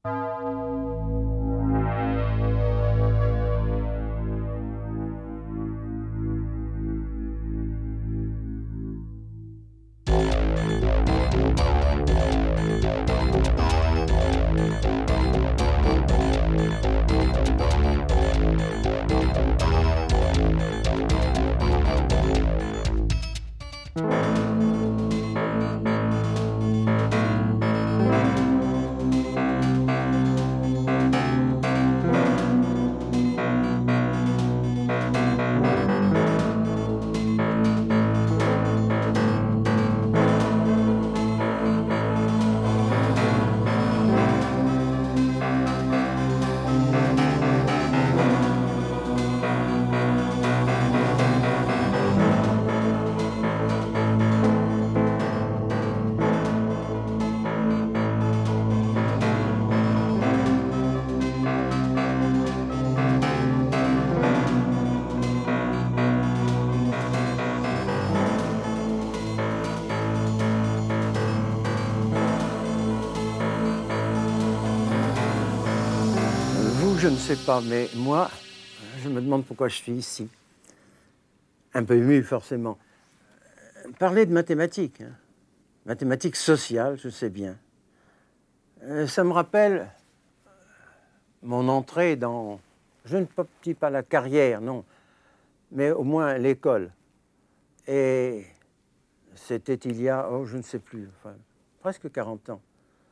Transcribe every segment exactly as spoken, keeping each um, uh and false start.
Je ne sais pas, mais moi, je me demande pourquoi je suis ici. Un peu ému, forcément. Parler de mathématiques, hein. Mathématiques sociales, je sais bien. Euh, ça me rappelle mon entrée dans, je ne dis pas la carrière, non, mais au moins l'école. Et c'était il y a, oh, je ne sais plus, enfin, presque quarante ans.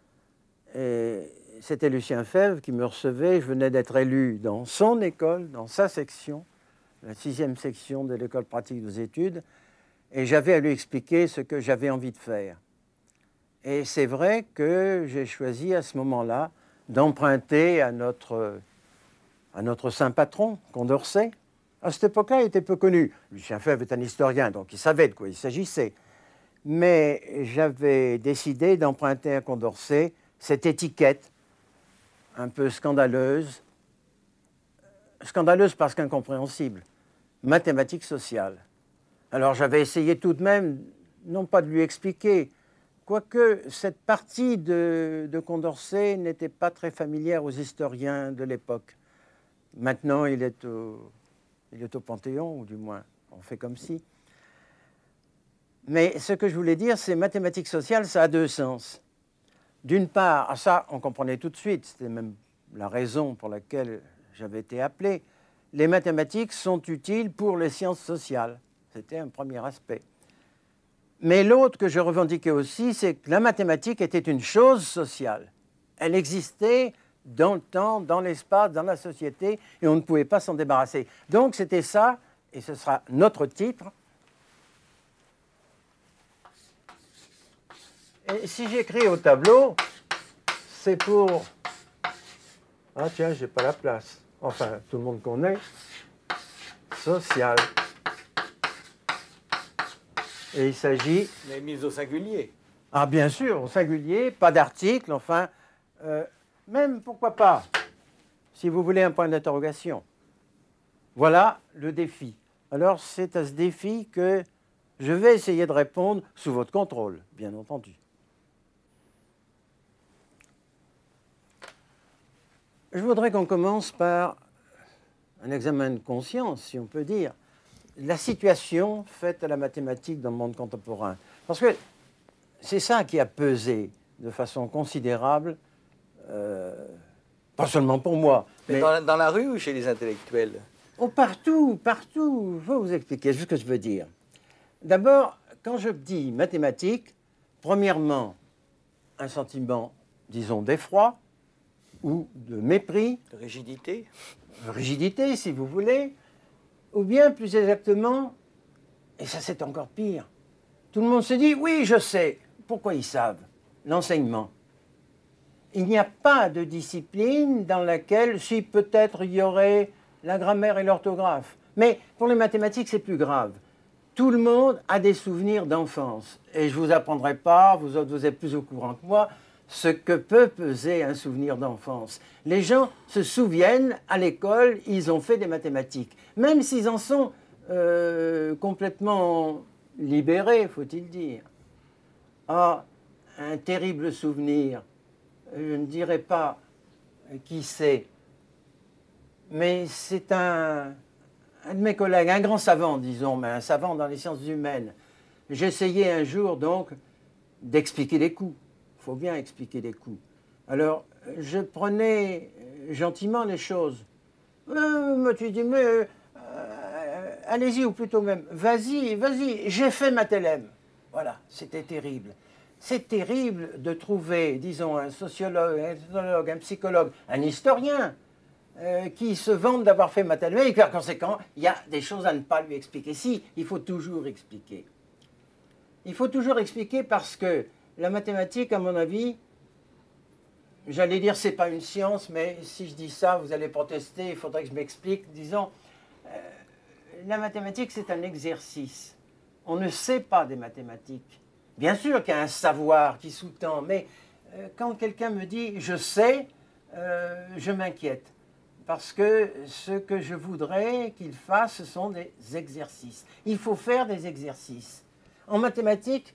Et c'était Lucien Febvre qui me recevait. Je venais d'être élu dans son école, dans sa section, la sixième section de l'école pratique des études, et j'avais à lui expliquer ce que j'avais envie de faire. Et c'est vrai que j'ai choisi à ce moment-là d'emprunter à notre, à notre saint patron, Condorcet. À cette époque-là, il était peu connu. Lucien Febvre est un historien, donc il savait de quoi il s'agissait. Mais j'avais décidé d'emprunter à Condorcet cette étiquette un peu scandaleuse, scandaleuse parce qu'incompréhensible, mathématiques sociales. Alors j'avais essayé tout de même, non pas de lui expliquer, quoique cette partie de, de Condorcet n'était pas très familière aux historiens de l'époque. Maintenant, il est, au, il est au Panthéon, ou du moins, on fait comme si. Mais ce que je voulais dire, c'est mathématiques sociales, ça a deux sens. D'une part, ça, on comprenait tout de suite, c'était même la raison pour laquelle j'avais été appelé. Les mathématiques sont utiles pour les sciences sociales. C'était un premier aspect. Mais l'autre que je revendiquais aussi, c'est que la mathématique était une chose sociale. Elle existait dans le temps, dans l'espace, dans la société, et on ne pouvait pas s'en débarrasser. Donc c'était ça, et ce sera notre titre. Et si j'écris au tableau, c'est pour... Ah tiens, j'ai pas la place. Enfin, tout le monde connaît. Social. Et il s'agit... Mais mise au singulier. Ah bien sûr, au singulier, pas d'article, enfin... Euh, même, pourquoi pas, si vous voulez un point d'interrogation. Voilà le défi. Alors, c'est à ce défi que je vais essayer de répondre sous votre contrôle, bien entendu. Je voudrais qu'on commence par un examen de conscience, si on peut dire, la situation faite à la mathématique dans le monde contemporain. Parce que c'est ça qui a pesé de façon considérable, euh, pas seulement pour moi. Mais, mais... Dans, la, dans la rue ou chez les intellectuels? Oh, partout, partout. Je vais vous expliquer juste ce que je veux dire. D'abord, quand je dis mathématiques, premièrement, un sentiment, disons, d'effroi, ou de mépris. De rigidité. Rigidité, si vous voulez. Ou bien, plus exactement, et ça c'est encore pire, tout le monde se dit, oui, je sais. Pourquoi ils savent? L'enseignement. Il n'y a pas de discipline dans laquelle, si peut-être il y aurait la grammaire et l'orthographe. Mais pour les mathématiques, c'est plus grave. Tout le monde a des souvenirs d'enfance. Et je ne vous apprendrai pas, vous autres, vous êtes plus au courant que moi, ce que peut peser un souvenir d'enfance. Les gens se souviennent, à l'école, ils ont fait des mathématiques. Même s'ils en sont euh, complètement libérés, faut-il dire. Ah, un terrible souvenir. Je ne dirais pas qui sait. Mais c'est un, un de mes collègues, un grand savant, disons, mais un savant dans les sciences humaines. J'essayais un jour, donc, d'expliquer les coups. Il faut bien expliquer les coups. Alors, je prenais gentiment les choses. Euh, tu dis, mais euh, allez-y, ou plutôt même, vas-y, vas-y, j'ai fait ma télème. Voilà, c'était terrible. C'est terrible de trouver, disons, un sociologue, un ethnologue, un psychologue, un historien euh, qui se vante d'avoir fait Mathelin et par conséquent, il y a des choses à ne pas lui expliquer. Si, il faut toujours expliquer. Il faut toujours expliquer parce que la mathématique, à mon avis, j'allais dire c'est pas une science, mais si je dis ça, vous allez protester, il faudrait que je m'explique. Disons, euh, la mathématique, c'est un exercice. On ne sait pas des mathématiques. Bien sûr qu'il y a un savoir qui sous-tend, mais euh, quand quelqu'un me dit « je sais euh, », je m'inquiète. Parce que ce que je voudrais qu'il fasse, ce sont des exercices. Il faut faire des exercices. En mathématiques,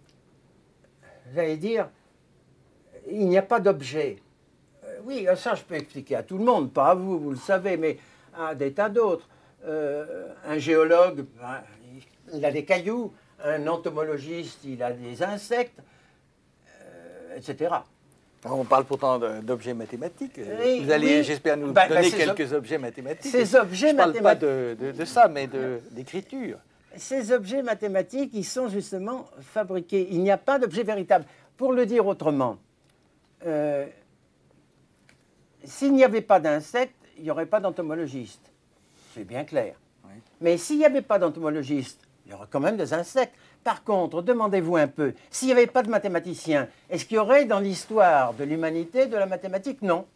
j'allais dire, il n'y a pas d'objet. Euh, oui, ça je peux expliquer à tout le monde, pas à vous, vous le savez, mais à des tas d'autres. Euh, un géologue, ben, il a des cailloux. Un entomologiste, il a des insectes, euh, et cetera. On parle pourtant d'objets mathématiques. Et vous allez, oui, j'espère, nous bah, donner bah, quelques ob objets mathématiques. Ces objets Je ne parle pas mathématiques, de, de, de ça, mais d'écriture. Ces objets mathématiques, ils sont justement fabriqués. Il n'y a pas d'objet véritable. Pour le dire autrement, euh, s'il n'y avait pas d'insectes, il n'y aurait pas d'entomologiste. C'est bien clair. Oui. Mais s'il n'y avait pas d'entomologiste, il y aura quand même des insectes. Par contre, demandez-vous un peu, s'il n'y avait pas de mathématiciens, est-ce qu'il y aurait dans l'histoire de l'humanité de la mathématique? Non.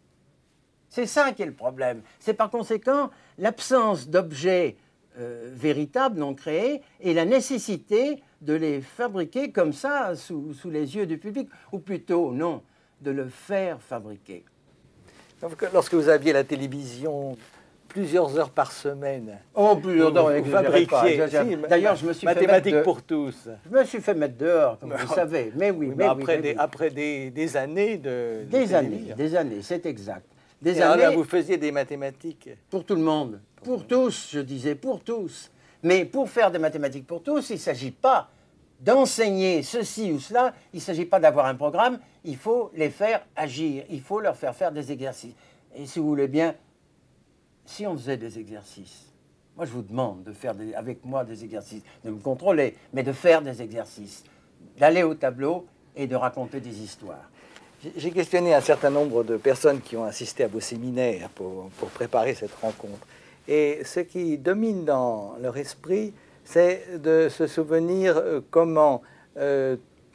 C'est ça qui est le problème. C'est par conséquent l'absence d'objets euh, véritables, non créés, et la nécessité de les fabriquer comme ça, sous, sous les yeux du public, ou plutôt, non, de le faire fabriquer. Donc, lorsque vous aviez la télévision plusieurs heures par semaine. Oh, plusieurs heures, vous fabriquiez. Si, D'ailleurs, je me suis mathématiques fait mettre pour tous. Je me suis fait mettre dehors, comme vous savez. Mais oui, oui, mais, mais oui, après, mais des, oui. après des, des années de. Des de années, des années, c'est exact. Des Et années. alors là, vous faisiez des mathématiques. Pour tout le monde, pour, pour tous, je disais, pour tous. Mais pour faire des mathématiques pour tous, il ne s'agit pas d'enseigner ceci ou cela, il ne s'agit pas d'avoir un programme, il faut les faire agir, il faut leur faire faire des exercices. Et si vous voulez bien, si on faisait des exercices, moi je vous demande de faire des, avec moi des exercices, de me contrôler, mais de faire des exercices, d'aller au tableau et de raconter des histoires. J'ai questionné un certain nombre de personnes qui ont assisté à vos séminaires pour, pour préparer cette rencontre. Et ce qui domine dans leur esprit, c'est de se souvenir comment euh,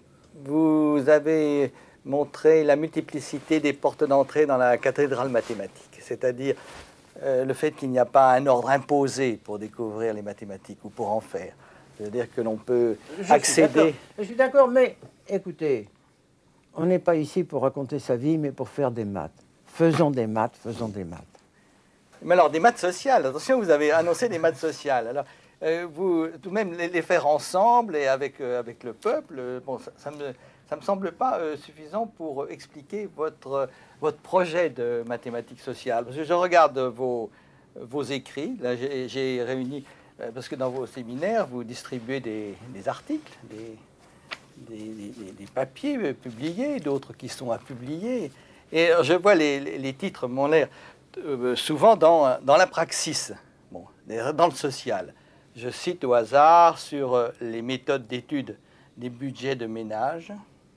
vous avez montré la multiplicité des portes d'entrée dans la cathédrale mathématique. C'est-à-dire euh, le fait qu'il n'y a pas un ordre imposé pour découvrir les mathématiques ou pour en faire. C'est-à-dire que l'on peut Je accéder... Je suis d'accord, mais écoutez, on n'est pas ici pour raconter sa vie, mais pour faire des maths. Faisons des maths, faisons des maths. Mais alors, des maths sociales, attention, vous avez annoncé des maths sociales. Alors, euh, vous, tout de même, les, les faire ensemble et avec, euh, avec le peuple, euh, bon, ça ne me, ça me semble pas euh, suffisant pour expliquer votre, euh, votre projet de mathématiques sociales. Parce que je regarde vos, vos écrits, là j'ai réuni, euh, parce que dans vos séminaires, vous distribuez des, des articles, des, des, des, des papiers publiés, d'autres qui sont à publier. Et je vois les, les, les titres m'ont l'air euh, souvent dans, dans la praxis, bon, dans le social. Je cite au hasard sur euh, les méthodes d'étude des budgets de ménage,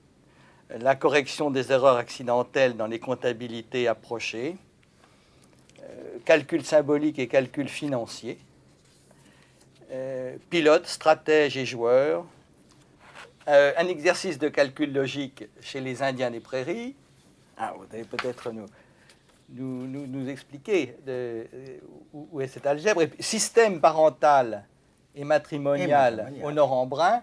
la correction des erreurs accidentelles dans les comptabilités approchées, euh, calcul symbolique et calcul financier, euh, pilote, stratège et joueur, euh, un exercice de calcul logique chez les Indiens des prairies. Ah, vous allez peut-être nous, nous, nous, nous expliquer de, où, où est cette algèbre. Et puis, système parental et matrimonial, et matrimonial. Au Nord-en-Brun.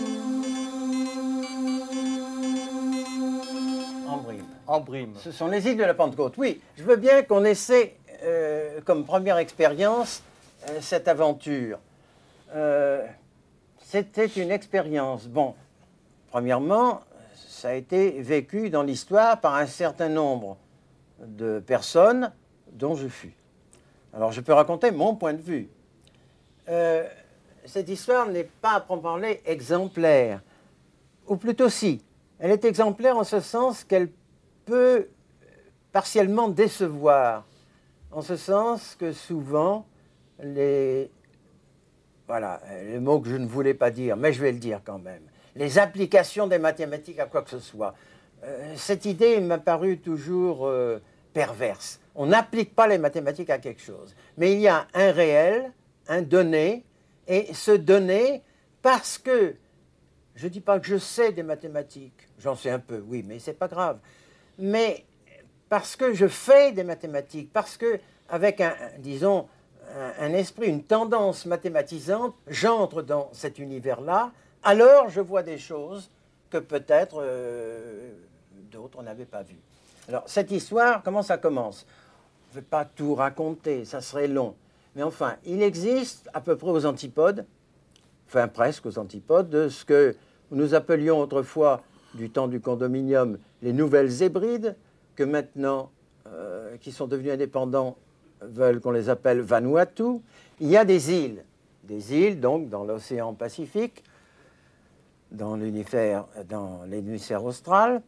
En Brime. En Brime. Ce sont les îles de la Pentecôte. Oui, je veux bien qu'on essaie, euh, comme première expérience, euh, cette aventure. Euh, C'était une expérience. Bon, premièrement, ça a été vécu dans l'histoire par un certain nombre de personnes dont je fus. Alors je peux raconter mon point de vue. Euh, cette histoire n'est pas à proprement parler exemplaire, ou plutôt si. Elle est exemplaire en ce sens qu'elle peut partiellement décevoir, en ce sens que souvent les... Voilà, le mot que je ne voulais pas dire, mais je vais le dire quand même. Les applications des mathématiques à quoi que ce soit. Euh, cette idée m'a paru toujours euh, perverse. On n'applique pas les mathématiques à quelque chose. Mais il y a un réel, un donné, et ce donné, parce que, je ne dis pas que je sais des mathématiques, j'en sais un peu, oui, mais ce n'est pas grave. Mais parce que je fais des mathématiques, parce que, avec un, disons, un esprit, une tendance mathématisante, j'entre dans cet univers-là, alors je vois des choses que peut-être euh, d'autres n'avaient pas vues. Alors, cette histoire, comment ça commence? Je ne vais pas tout raconter, ça serait long. Mais enfin, il existe à peu près aux antipodes, enfin presque aux antipodes, de ce que nous appelions autrefois, du temps du condominium, les Nouvelles Hébrides, que maintenant, euh, qui sont devenus indépendants, veulent qu'on les appelle Vanuatu. Il y a des îles, des îles donc dans l'océan Pacifique, dans l'hémisphère, dans l'hémisphère austral,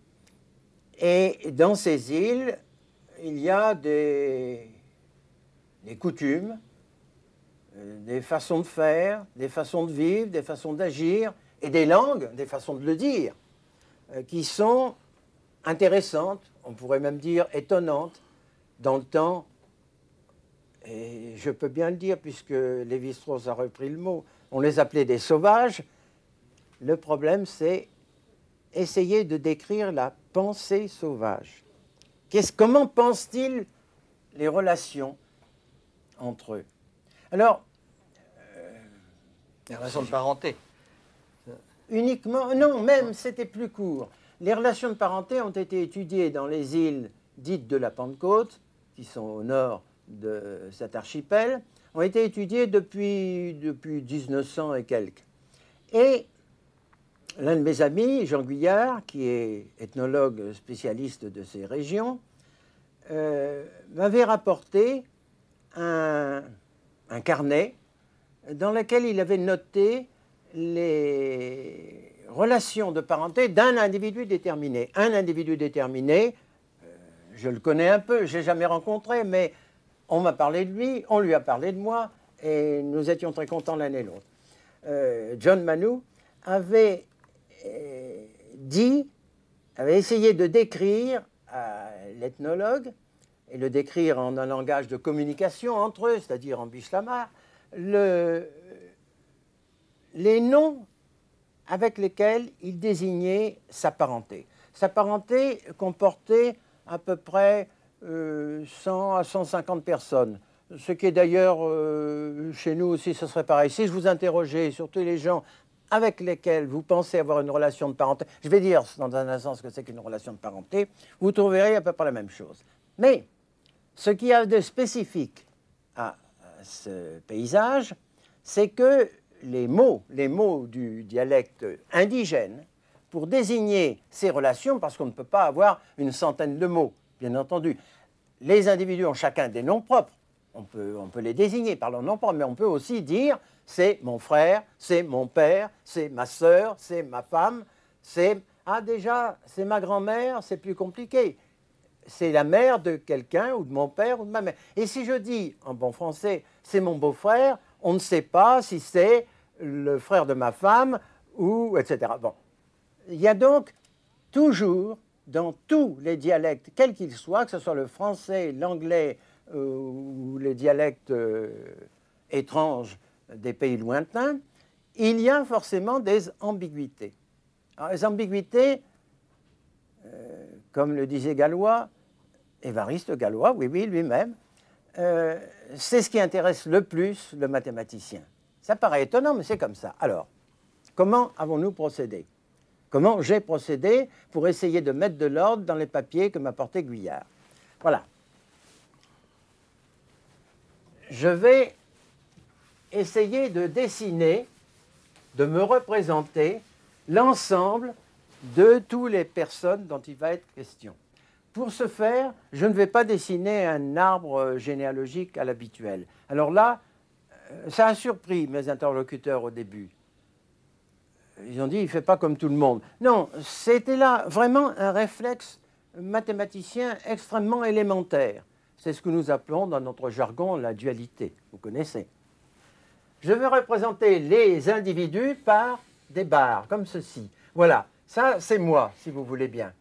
et dans ces îles, il y a des, des coutumes, des façons de faire, des façons de vivre, des façons d'agir, et des langues, des façons de le dire, qui sont intéressantes, on pourrait même dire étonnantes, dans le temps. Et je peux bien le dire, puisque Lévi-Strauss a repris le mot, on les appelait des sauvages. Le problème, c'est essayer de décrire la pensée sauvage. Qu'est-ce, comment pensent-ils les relations entre eux? Alors, euh, les relations de parenté. Uniquement, non, même c'était plus court. Les relations de parenté ont été étudiées dans les îles dites de la Pentecôte, qui sont au nord de cet archipel, ont été étudiées depuis, depuis mille neuf cents et quelques. Et l'un de mes amis, Jean Guyard, qui est ethnologue spécialiste de ces régions, euh, m'avait rapporté un, un carnet dans lequel il avait noté les relations de parenté d'un individu déterminé. Un individu déterminé, euh, je le connais un peu, je ne l'ai jamais rencontré, mais on m'a parlé de lui, on lui a parlé de moi, et nous étions très contents l'un et l'autre. Euh, John Manu avait euh, dit, avait essayé de décrire à l'ethnologue, et le décrire en un langage de communication entre eux, c'est-à-dire en bichlamar, le, les noms avec lesquels il désignait sa parenté. Sa parenté comportait à peu près euh, cent à cent cinquante personnes, ce qui est d'ailleurs, euh, chez nous aussi, ce serait pareil. Si je vous interrogeais sur tous les gens avec lesquels vous pensez avoir une relation de parenté, je vais dire dans un instant ce que c'est qu'une relation de parenté, vous trouverez à peu près la même chose. Mais ce qu'il y a de spécifique à ce paysage, c'est que les mots, les mots du dialecte indigène, pour désigner ces relations, parce qu'on ne peut pas avoir une centaine de mots, bien entendu. Les individus ont chacun des noms propres. On peut, on peut les désigner par leur nom propre, mais on peut aussi dire c'est mon frère, c'est mon père, c'est ma sœur, c'est ma femme, c'est... Ah déjà, c'est ma grand-mère, c'est plus compliqué. C'est la mère de quelqu'un, ou de mon père, ou de ma mère. Et si je dis, en bon français, c'est mon beau-frère, on ne sait pas si c'est le frère de ma femme, ou et cetera. Bon. Il y a donc toujours, dans tous les dialectes, quels qu'ils soient, que ce soit le français, l'anglais euh, ou les dialectes euh, étranges des pays lointains, il y a forcément des ambiguïtés. Alors, les ambiguïtés, euh, comme le disait Galois, Évariste Galois, oui, oui, lui-même, euh, c'est ce qui intéresse le plus le mathématicien. Ça paraît étonnant, mais c'est comme ça. Alors, comment avons-nous procédé? Comment j'ai procédé pour essayer de mettre de l'ordre dans les papiers que m'a porté Guyard? Voilà. Je vais essayer de dessiner, de me représenter l'ensemble de toutes les personnes dont il va être question. pour ce faire, je ne vais pas dessiner un arbre généalogique à l'habituel. Alors là, ça a surpris mes interlocuteurs au début. Ils ont dit, il ne fait pas comme tout le monde. Non, c'était là vraiment un réflexe mathématicien extrêmement élémentaire. C'est ce que nous appelons dans notre jargon la dualité. Vous connaissez. Je vais représenter les individus par des barres, comme ceci. Voilà, ça c'est moi, si vous voulez bien.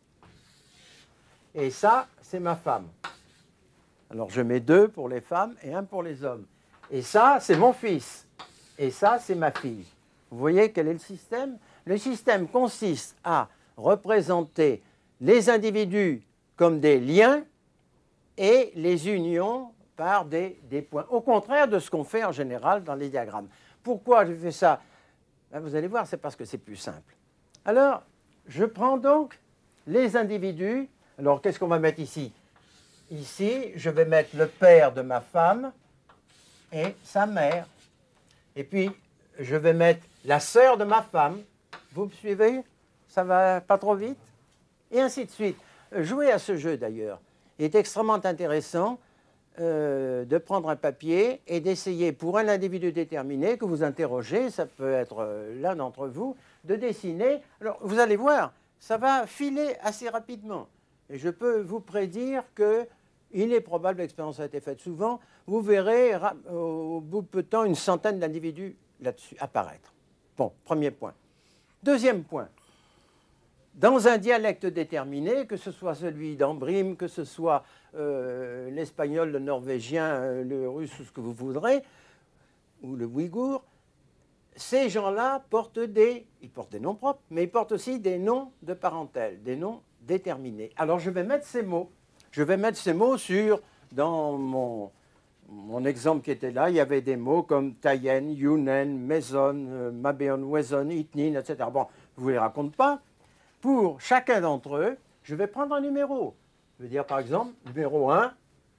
Et ça, c'est ma femme. Alors je mets deux pour les femmes et un pour les hommes. Et ça, c'est mon fils. Et ça, c'est ma fille. Vous voyez quel est le système? Le système consiste à représenter les individus comme des liens et les unions par des, des points. Au contraire de ce qu'on fait en général dans les diagrammes. Pourquoi je fais ça? Ben, vous allez voir, c'est parce que c'est plus simple. Alors, je prends donc les individus. Alors, qu'est-ce qu'on va mettre ici? Ici, je vais mettre le père de ma femme et sa mère. Et puis, je vais mettre la sœur de ma femme. Vous me suivez? Ça va pas trop vite? Et ainsi de suite. Jouer à ce jeu, d'ailleurs, est extrêmement intéressant euh, de prendre un papier et d'essayer, pour un individu déterminé que vous interrogez, ça peut être euh, l'un d'entre vous, de dessiner. Alors, vous allez voir, ça va filer assez rapidement. Et je peux vous prédire qu'il est probable, l'expérience a été faite souvent, vous verrez au bout de peu de temps une centaine d'individus là-dessus apparaître. Bon, premier point. Deuxième point. Dans un dialecte déterminé, que ce soit celui d'Ambrim, que ce soit euh, l'espagnol, le norvégien, euh, le russe ou ce que vous voudrez, ou le ouïghour, ces gens-là portent des, ils portent des noms propres, mais ils portent aussi des noms de parentèle, des noms déterminés. Alors je vais mettre ces mots. Je vais mettre ces mots sur, dans mon, mon exemple qui était là, il y avait des mots comme Tayen, Yunen, Maison, euh, Mabeon, Wezon, Itnin, et cetera. Bon, je ne vous les raconte pas. Pour chacun d'entre eux, je vais prendre un numéro. Je vais dire par exemple numéro un,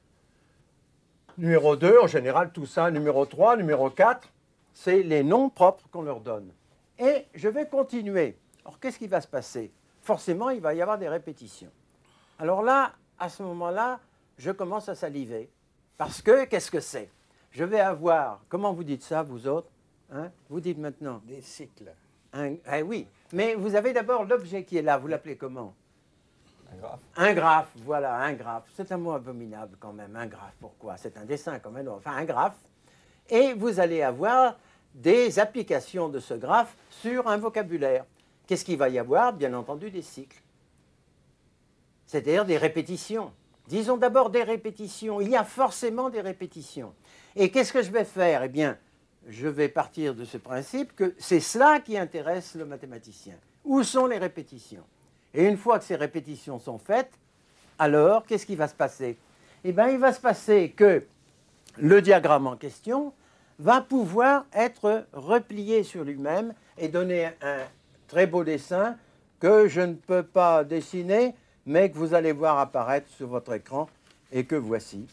numéro deux, en général tout ça, numéro trois, numéro quatre, c'est les noms propres qu'on leur donne. Et je vais continuer. Alors qu'est-ce qui va se passer? Forcément, il va y avoir des répétitions. Alors là, à ce moment-là, je commence à saliver. Parce que, qu'est-ce que c'est? Je vais avoir, comment vous dites ça, vous autres, hein? Vous dites maintenant? Des cycles. Un, eh oui, mais vous avez d'abord l'objet qui est là, vous l'appelez comment? Un graphe. Un graphe, voilà, un graphe. C'est un mot abominable quand même, un graphe. Pourquoi? C'est un dessin quand même, enfin un graphe. Et vous allez avoir des applications de ce graphe sur un vocabulaire. Qu'est-ce qu'il va y avoir? Bien entendu, des cycles. C'est-à-dire des répétitions. Disons d'abord des répétitions. Il y a forcément des répétitions. Et qu'est-ce que je vais faire? Eh bien, je vais partir de ce principe que c'est cela qui intéresse le mathématicien. Où sont les répétitions? Et une fois que ces répétitions sont faites, alors, qu'est-ce qui va se passer? Eh bien, il va se passer que le diagramme en question va pouvoir être replié sur lui-même et donner un très beau dessin que je ne peux pas dessiner, mais que vous allez voir apparaître sur votre écran et que voici.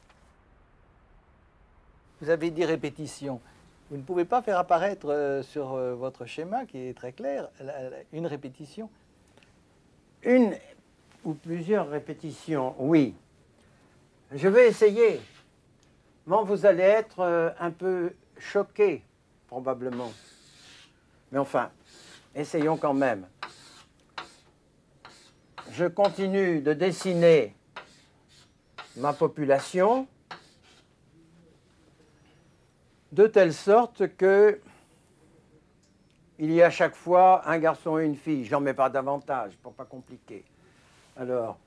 Vous avez dit répétition. Vous ne pouvez pas faire apparaître euh, sur euh, votre schéma, qui est très clair, la, la, une répétition? Une ou plusieurs répétitions, oui. Je vais essayer. Bon, vous allez être euh, un peu choqué, probablement. Mais enfin, essayons quand même. Je continue de dessiner ma population de telle sorte que il y a à chaque fois un garçon et une fille. Je n'en mets pas davantage pour ne pas compliquer. Alors,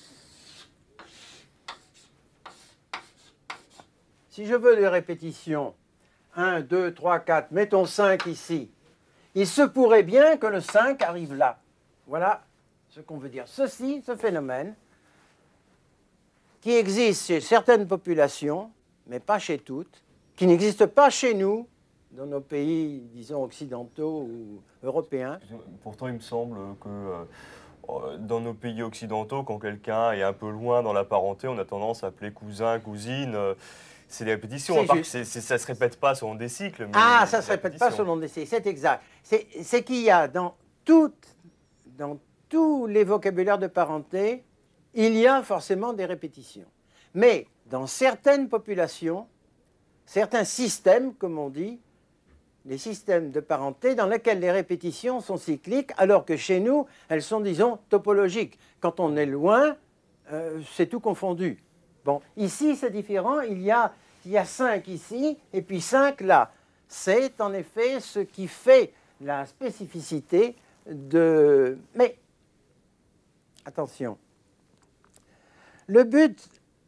si je veux des répétitions, un, deux, trois, quatre, mettons cinq ici, il se pourrait bien que le cinq arrive là. Voilà ce qu'on veut dire. Ceci, ce phénomène, qui existe chez certaines populations, mais pas chez toutes, qui n'existe pas chez nous, dans nos pays, disons, occidentaux ou européens. Pourtant, il me semble que euh, dans nos pays occidentaux, quand quelqu'un est un peu loin dans la parenté, on a tendance à appeler cousin, cousine. Euh, c'est des répétitions, à part que c'est, c'est, ça ne se répète pas selon des cycles. Mais ah, ça ne se répète pas selon des cycles, c'est exact. C'est, c'est qu'il y a dans, toutes, dans tous les vocabulaires de parenté il y a forcément des répétitions. Mais dans certaines populations, certains systèmes, comme on dit, les systèmes de parenté dans lesquels les répétitions sont cycliques, alors que chez nous, elles sont, disons, topologiques. Quand on est loin, euh, c'est tout confondu. Bon, ici, c'est différent. Il y a, il y a cinq ici et puis cinq là. C'est en effet ce qui fait la spécificité de... Mais, attention, le but,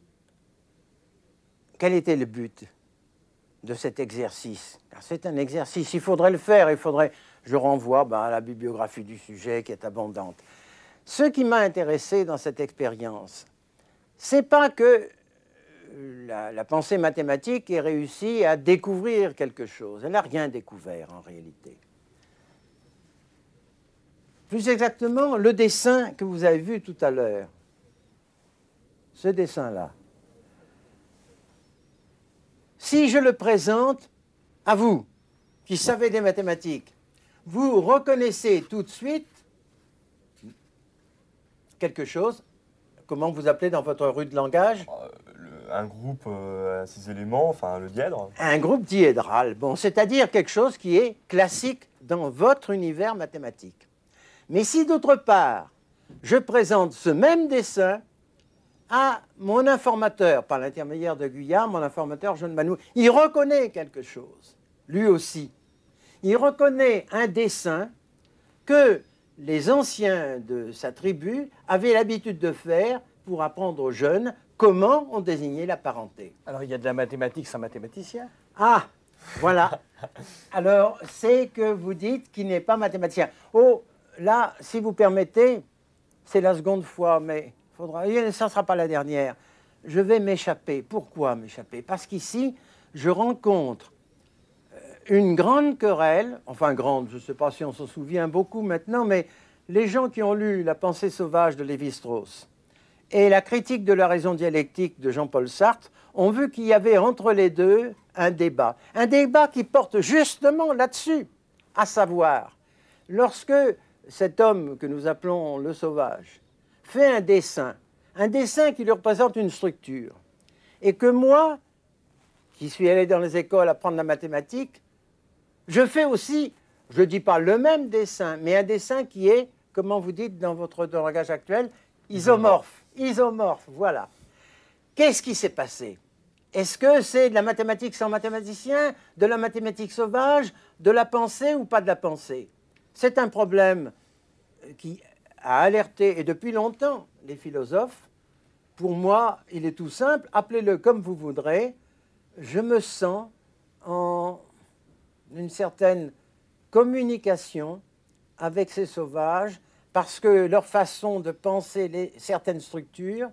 quel était le but de cet exercice? C'est un exercice, il faudrait le faire, il faudrait, je renvoie ben, à la bibliographie du sujet qui est abondante. Ce qui m'a intéressé dans cette expérience, c'est pas que la, la pensée mathématique ait réussi à découvrir quelque chose, elle n'a rien découvert en réalité. Plus exactement, le dessin que vous avez vu tout à l'heure, ce dessin-là, si je le présente à vous, qui savez des mathématiques, vous reconnaissez tout de suite quelque chose. Comment vous appelez dans votre rue de langage? euh, le, Un groupe euh, à six éléments, enfin le dièdre. Un groupe diédral, bon, c'est-à-dire quelque chose qui est classique dans votre univers mathématique. Mais si d'autre part, je présente ce même dessin à mon informateur, par l'intermédiaire de Guyard, mon informateur John Manou, il reconnaît quelque chose, lui aussi. Il reconnaît un dessin que les anciens de sa tribu avaient l'habitude de faire pour apprendre aux jeunes comment on désignait la parenté. Alors, il y a de la mathématique sans mathématicien. Ah, voilà. Alors, c'est que vous dites qu'il n'est pas mathématicien. Oh, là, si vous permettez, c'est la seconde fois, mais faudra, ça ne sera pas la dernière. Je vais m'échapper. Pourquoi m'échapper? Parce qu'ici, je rencontre une grande querelle, enfin grande, je ne sais pas si on s'en souvient beaucoup maintenant, mais les gens qui ont lu La pensée sauvage de Lévi-Strauss et la critique de la raison dialectique de Jean-Paul Sartre ont vu qu'il y avait entre les deux un débat. Un débat qui porte justement là-dessus, à savoir, lorsque cet homme que nous appelons le sauvage fait un dessin, un dessin qui lui représente une structure, et que moi, qui suis allé dans les écoles apprendre la mathématique, je fais aussi, je ne dis pas le même dessin, mais un dessin qui est, comment vous dites dans votre langage actuel, isomorphe. Isomorphe, voilà. Qu'est-ce qui s'est passé? Est-ce que c'est de la mathématique sans mathématicien, de la mathématique sauvage, de la pensée ou pas de la pensée? C'est un problème qui a alerté, et depuis longtemps, les philosophes. Pour moi, il est tout simple, appelez-le comme vous voudrez. Je me sens en une certaine communication avec ces sauvages parce que leur façon de penser les, certaines structures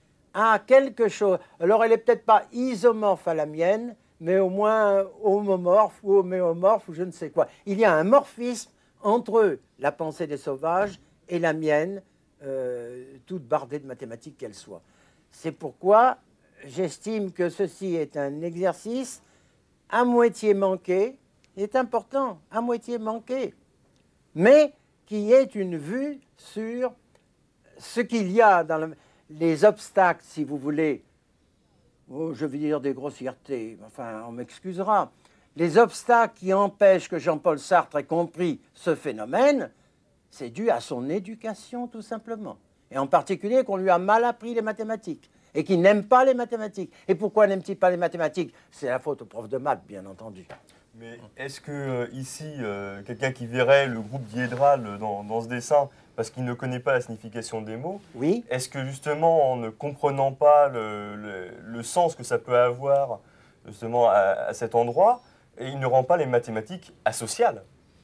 a quelque chose. Alors, elle n'est peut-être pas isomorphe à la mienne, mais au moins homomorphe ou homéomorphe ou je ne sais quoi. Il y a un morphisme entre la pensée des sauvages et la mienne, euh, toute bardée de mathématiques qu'elle soit. C'est pourquoi j'estime que ceci est un exercice à moitié manqué, il est important, à moitié manqué, mais qui est une vue sur ce qu'il y a dans le, les obstacles, si vous voulez, oh, je vais dire des grossièretés, enfin, on m'excusera, les obstacles qui empêchent que Jean-Paul Sartre ait compris ce phénomène, c'est dû à son éducation, tout simplement. Et en particulier qu'on lui a mal appris les mathématiques, et qu'il n'aime pas les mathématiques. Et pourquoi n'aime-t-il pas les mathématiques? C'est la faute au prof de maths, bien entendu. Mais est-ce que euh, ici, euh, quelqu'un qui verrait le groupe diédral dans, dans ce dessin, parce qu'il ne connaît pas la signification des mots, oui. Est-ce que justement, en ne comprenant pas le, le, le sens que ça peut avoir justement à, à cet endroit, il ne rend pas les mathématiques asociales?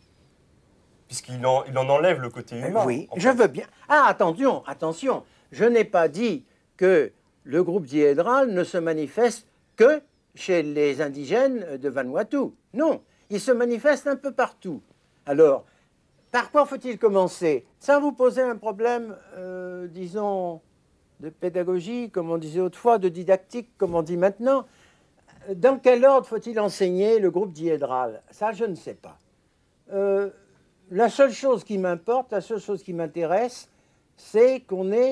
Puisqu'il en, il en enlève le côté humain. Oui, je veux bien. Ah, attention, attention, je n'ai pas dit que le groupe diédral ne se manifeste que chez les indigènes de Vanuatu. Non, il se manifeste un peu partout. Alors, par quoi faut-il commencer? Ça vous poser un problème, euh, disons, de pédagogie, comme on disait autrefois, de didactique, comme on dit maintenant. Dans quel ordre faut-il enseigner le groupe diédral? Ça, je ne sais pas. Euh, la seule chose qui m'importe, la seule chose qui m'intéresse, c'est qu'on ait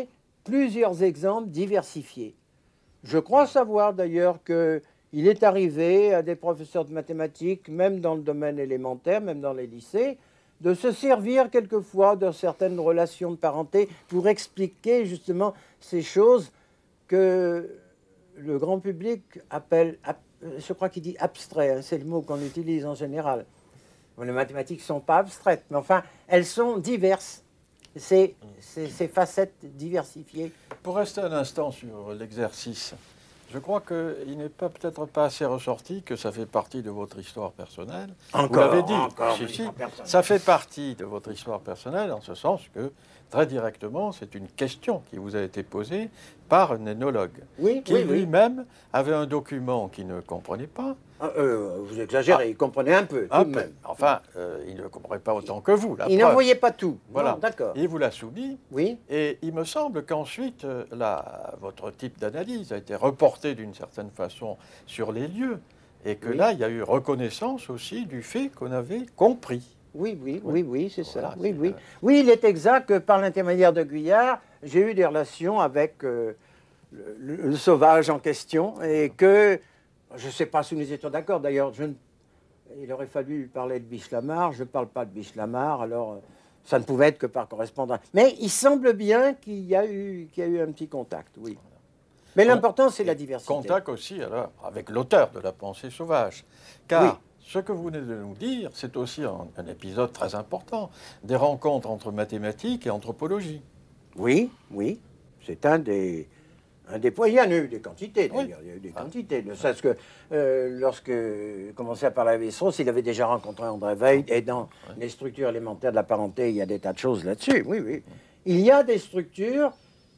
plusieurs exemples diversifiés. Je crois savoir d'ailleurs qu'il est arrivé à des professeurs de mathématiques, même dans le domaine élémentaire, même dans les lycées, de se servir quelquefois de certaines relations de parenté pour expliquer justement ces choses que le grand public appelle, je crois qu'il dit abstrait, hein, c'est le mot qu'on utilise en général. Les mathématiques ne sont pas abstraites, mais enfin, elles sont diverses. C'est ces facettes diversifiées. Pour rester un instant sur l'exercice, je crois qu'il n'est pas peut-être pas assez ressorti que ça fait partie de votre histoire personnelle. Encore, vous l'avez dit, encore, si, oui, si, personnelle. Ça fait partie de votre histoire personnelle en ce sens que, très directement, c'est une question qui vous a été posée par un ethnologue, oui, qui oui, oui. lui-même avait un document qu'il ne comprenait pas. Ah, euh, vous exagérez, ah, il comprenait un peu, tout un de peu. même. Enfin, euh, il ne comprenait pas autant que vous. La il n'en voyait pas tout. Voilà, d'accord. Il vous l'a soumis. Oui. Et il me semble qu'ensuite, euh, la, votre type d'analyse a été reporté d'une certaine façon sur les lieux. Et que oui. là, il y a eu reconnaissance aussi du fait qu'on avait compris. Oui, oui, oui, oui, c'est voilà, ça. Oui, oui. Euh... oui, il est exact que par l'intermédiaire de Guyard, j'ai eu des relations avec euh, le, le, le sauvage en question et que, je ne sais pas si nous étions d'accord, d'ailleurs, je ne, il aurait fallu parler de Biche-Lamarre, je ne parle pas de Biche-Lamarre, alors ça ne pouvait être que par correspondance. Mais il semble bien qu'il y a eu, qu'il y a eu un petit contact, oui. Mais l'important, c'est la diversité. Contact aussi, alors, avec l'auteur de La pensée sauvage. Car... Oui. Ce que vous venez de nous dire, c'est aussi un, un épisode très important, des rencontres entre mathématiques et anthropologie. Oui, oui, c'est un des, un des points. Il y en a eu des quantités, d'ailleurs, oui. Il y a eu des ah. quantités. Ne serait-ce que euh, lorsque commençait à parler avec Strauss, il avait déjà rencontré André Weil, et dans oui. les structures élémentaires de la parenté, il y a des tas de choses là-dessus, oui, oui. Il y a des structures,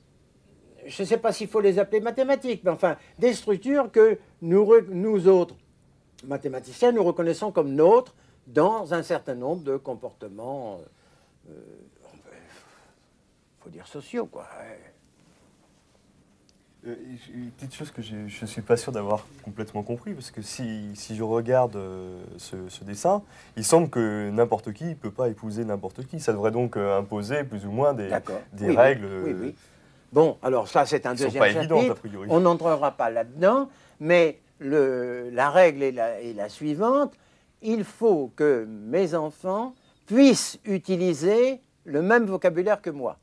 je ne sais pas s'il faut les appeler mathématiques, mais enfin, des structures que nous, nous autres, mathématiciens, nous reconnaissons comme nôtres dans un certain nombre de comportements, il euh, faut dire sociaux, quoi. Euh, une petite chose que je ne suis pas sûr d'avoir complètement compris, parce que si, si je regarde euh, ce, ce dessin, il semble que n'importe qui ne peut pas épouser n'importe qui. Ça devrait donc euh, imposer plus ou moins des, des oui, règles. Oui, oui, oui. Bon, alors ça, c'est un deuxième sont pas chapitre. évidentes, a priori. On n'entrera pas là-dedans, mais... Le, la règle est la, est la suivante, il faut que mes enfants puissent utiliser le même vocabulaire que moi.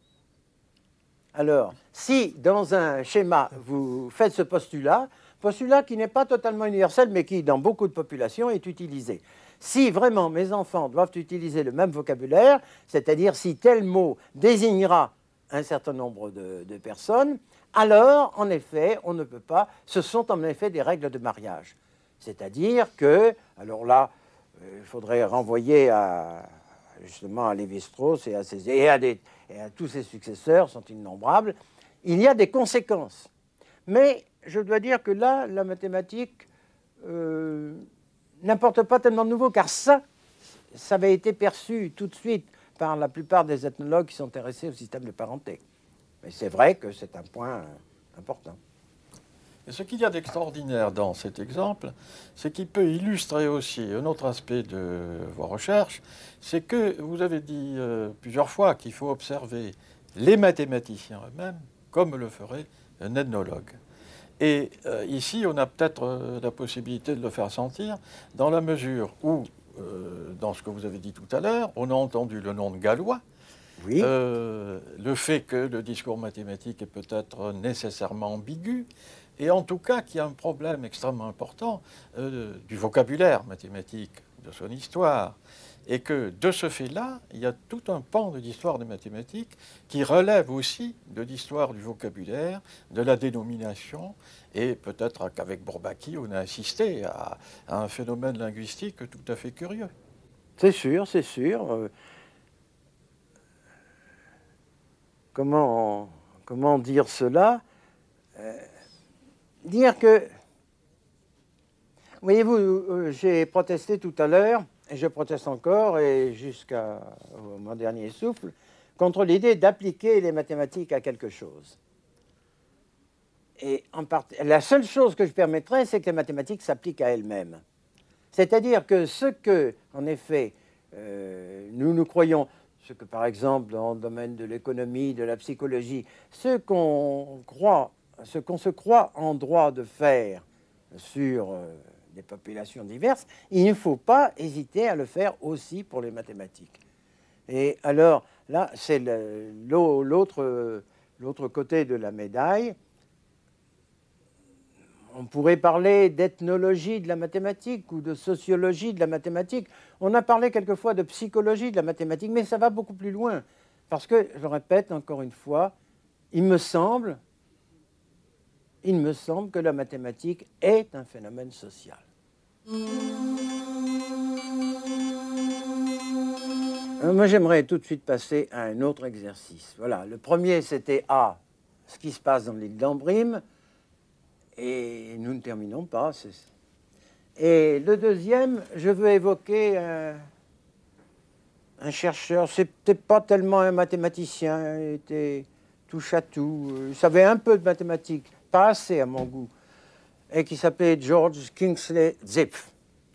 Alors, si dans un schéma, vous faites ce postulat, postulat qui n'est pas totalement universel, mais qui, dans beaucoup de populations, est utilisé. Si vraiment mes enfants doivent utiliser le même vocabulaire, c'est-à-dire si tel mot désignera un certain nombre de, de personnes, alors, en effet, on ne peut pas... Ce sont en effet des règles de mariage. C'est-à-dire que... Alors là, euh, il faudrait renvoyer à, justement à Lévi-Strauss et, à ses, et, à des, et à tous ses successeurs, sont innombrables. Il y a des conséquences. Mais je dois dire que là, la mathématique euh, n'apporte pas tellement de nouveau, car ça, ça avait été perçu tout de suite par la plupart des ethnologues qui sont intéressés au système de parenté. Mais c'est vrai que c'est un point important. Et ce qu'il y a d'extraordinaire dans cet exemple, c'est qu'il peut illustrer aussi un autre aspect de vos recherches, c'est que vous avez dit euh, plusieurs fois qu'il faut observer les mathématiciens eux-mêmes comme le ferait un ethnologue. Et euh, ici, on a peut-être euh, la possibilité de le faire sentir dans la mesure où, euh, dans ce que vous avez dit tout à l'heure, on a entendu le nom de Galois. Oui. Euh, le fait que le discours mathématique est peut-être nécessairement ambigu, et en tout cas qu'il y a un problème extrêmement important euh, du vocabulaire mathématique, de son histoire, et que de ce fait-là, il y a tout un pan de l'histoire des mathématiques qui relève aussi de l'histoire du vocabulaire, de la dénomination, et peut-être qu'avec Bourbaki, on a assisté à, à un phénomène linguistique tout à fait curieux. C'est sûr, c'est sûr. Euh... Comment, comment dire cela euh, Dire que, voyez-vous, euh, j'ai protesté tout à l'heure, et je proteste encore, et jusqu'à mon dernier souffle, contre l'idée d'appliquer les mathématiques à quelque chose. Et en part... la seule chose que je permettrais, c'est que les mathématiques s'appliquent à elles-mêmes. C'est-à-dire que ce que, en effet, euh, nous nous croyons ce que par exemple dans le domaine de l'économie, de la psychologie, ce qu'on croit, ce qu'on se croit en droit de faire sur euh, des populations diverses, il ne faut pas hésiter à le faire aussi pour les mathématiques. Et alors là, c'est l'autre l'autre côté de la médaille. On pourrait parler d'ethnologie de la mathématique ou de sociologie de la mathématique. On a parlé quelquefois de psychologie de la mathématique, mais ça va beaucoup plus loin. Parce que, je le répète encore une fois, il me semble, il me semble que la mathématique est un phénomène social. Alors moi, j'aimerais tout de suite passer à un autre exercice. Voilà, le premier, c'était A, ce qui se passe dans l'île d'Ambrym. Et nous ne terminons pas. Et le deuxième, je veux évoquer un, un chercheur. C'était pas tellement un mathématicien, il était touche à tout. Il savait un peu de mathématiques, pas assez à mon goût, et qui s'appelait George Kingsley Zipf.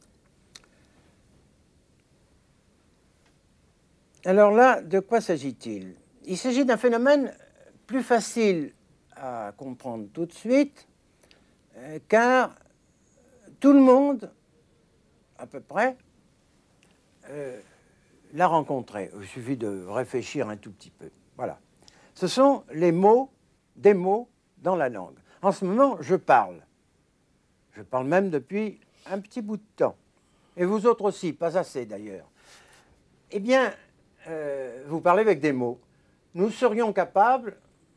Alors là, de quoi s'agit-il? Il s'agit d'un phénomène plus facile à comprendre tout de suite, car tout le monde, à peu près, euh, l'a rencontré. Il suffit de réfléchir un tout petit peu. Voilà. Ce sont les mots, des mots dans la langue. En ce moment, je parle. Je parle même depuis un petit bout de temps. Et vous autres aussi, pas assez d'ailleurs. Eh bien, euh, vous parlez avec des mots. Nous serions capables...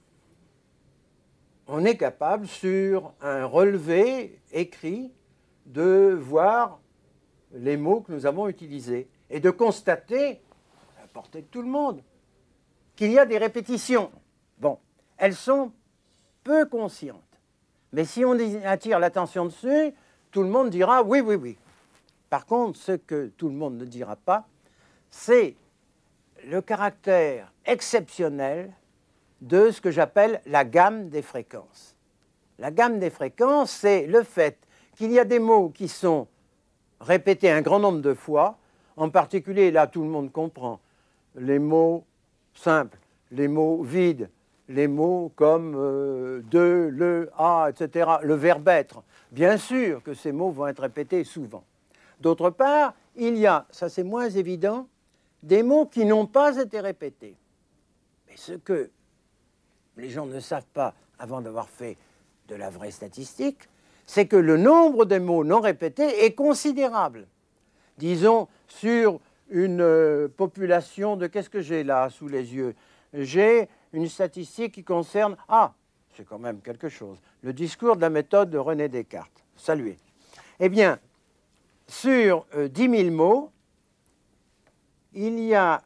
On est capable, sur un relevé écrit, de voir les mots que nous avons utilisés et de constater, à la portée de tout le monde, qu'il y a des répétitions. Bon, elles sont peu conscientes. Mais si on attire l'attention dessus, tout le monde dira oui, oui, oui. Par contre, ce que tout le monde ne dira pas, c'est le caractère exceptionnel de ce que j'appelle la gamme des fréquences. La gamme des fréquences, c'est le fait qu'il y a des mots qui sont répétés un grand nombre de fois, en particulier, là, tout le monde comprend, les mots simples, les mots vides, les mots comme euh, de, le, à, et cetera, le verbe être. Bien sûr que ces mots vont être répétés souvent. D'autre part, il y a, ça c'est moins évident, des mots qui n'ont pas été répétés. Mais ce que les gens ne savent pas, avant d'avoir fait de la vraie statistique, c'est que le nombre de mots non répétés est considérable. Disons, sur une euh, population de... Qu'est-ce que j'ai là, sous les yeux? J'ai une statistique qui concerne... Ah, c'est quand même quelque chose. Le discours de la méthode de René Descartes. Saluez. Eh bien, sur euh, dix mille mots, il y a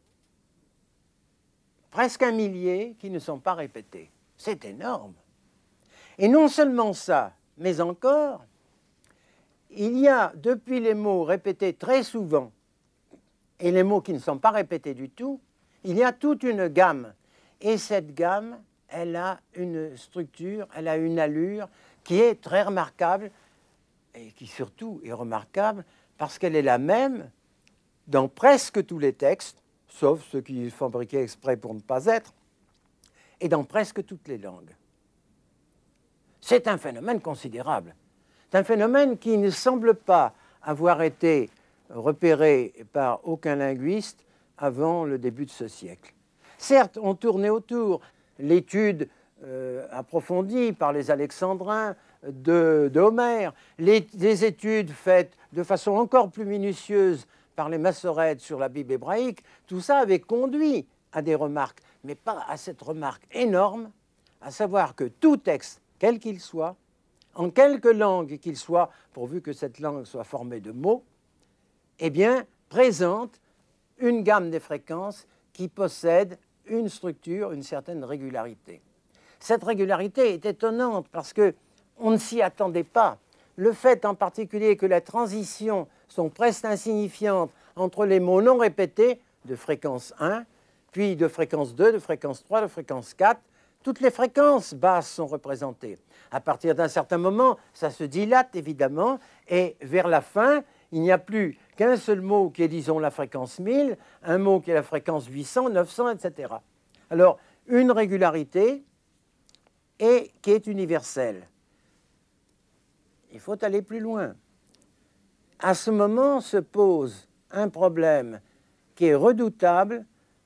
presque un millier qui ne sont pas répétés. C'est énorme. Et non seulement ça, mais encore, il y a, depuis les mots répétés très souvent et les mots qui ne sont pas répétés du tout, il y a toute une gamme. Et cette gamme, elle a une structure, elle a une allure qui est très remarquable et qui surtout est remarquable parce qu'elle est la même dans presque tous les textes, sauf ceux qui sont fabriqués exprès pour ne pas être, et dans presque toutes les langues. C'est un phénomène considérable. C'est un phénomène qui ne semble pas avoir été repéré par aucun linguiste avant le début de ce siècle. Certes, on tournait autour l'étude euh, approfondie par les Alexandrins de, de Homère, les, les études faites de façon encore plus minutieuse par les Massorètes sur la Bible hébraïque, tout ça avait conduit à des remarques, mais pas à cette remarque énorme, à savoir que tout texte, quel qu'il soit, en quelque langue qu'il soit, pourvu que cette langue soit formée de mots, eh bien, présente une gamme des fréquences qui possède une structure, une certaine régularité. Cette régularité est étonnante parce qu'on ne s'y attendait pas. Le fait en particulier que les transitions sont presque insignifiantes entre les mots non répétés de fréquence un, puis de fréquence deux, de fréquence trois, de fréquence quatre, toutes les fréquences basses sont représentées. À partir d'un certain moment, ça se dilate évidemment, et vers la fin, il n'y a plus qu'un seul mot qui est, disons, la fréquence mille, un mot qui est la fréquence huit cents, neuf cents, et cetera. Alors, une régularité et qui est universelle. Il faut aller plus loin. À ce moment se pose un problème qui est redoutable.